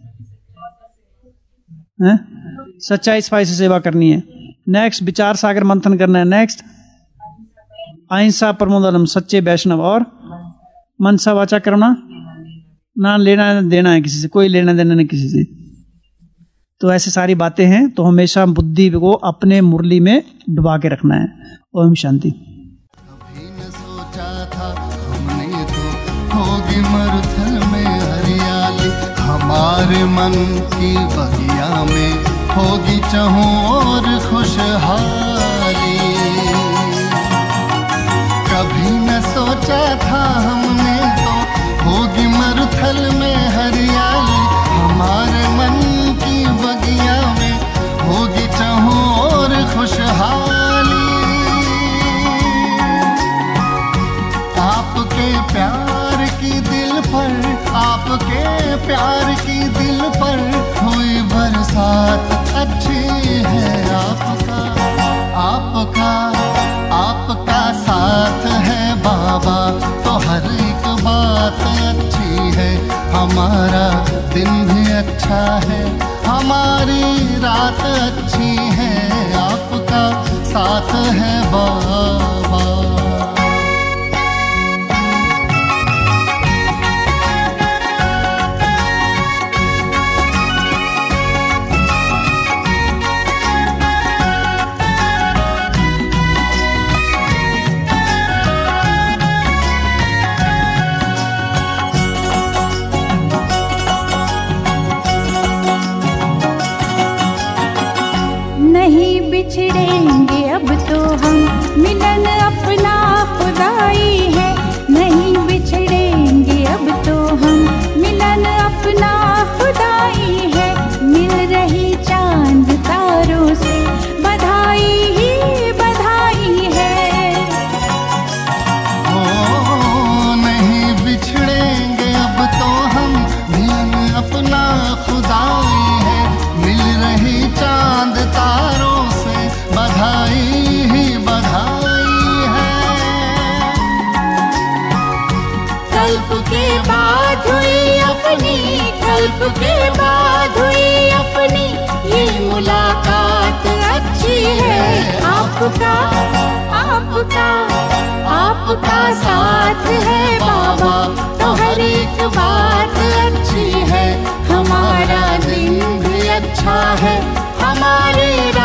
सच्चाई सफाई से सेवा करनी है, नेक्स्ट विचार सागर मंथन करना है, नेक्स्ट अहिंसा परमो धर्म सच्चे वैष्णव, और मनसा वाचा करना, ना लेना देना है किसी से, कोई लेना देना नहीं किसी से। तो ऐसी सारी बातें हैं, तो हमेशा बुद्धि को अपने मुरली में डुबा के रखना है। ओम शांति। कभी न सोचा था हमने तो होगी मरुथल में हरियाली, हमारे मन की बगिया में होगी चहुं और खुशहाली। कभी न सोचा था हमने तो होगी मरुथल में हरियाली, हमारे मन की बगिया में होगी चहुं और खुशहाली। आपके प्यार की दिल पर, आपके प्यार की दिल पर हुई बरसात अच्छी है। आपका आपका आपका साथ है बाबा, तो हर एक बात अच्छी है। हमारा दिन भी अच्छा है, हमारी रात अच्छी है। आपका साथ है बाबा। नहीं बिछड़ेंगे अब तो हम, मिलन अपना खुदाई है। नहीं बिछड़ेंगे अब तो हम, मिलन अपना खुदाई है। मिल रही चांद तारों से बधाई ही बधाई है। कल्प के बाद हुई अपनी, कल्प के बाद हुई अपनी ये मुलाकात अच्छी है। आपका आपका आपका साथ है बाबा तो हर एक बात अच्छी है। हमारा दिन भी अच्छा है, हमारे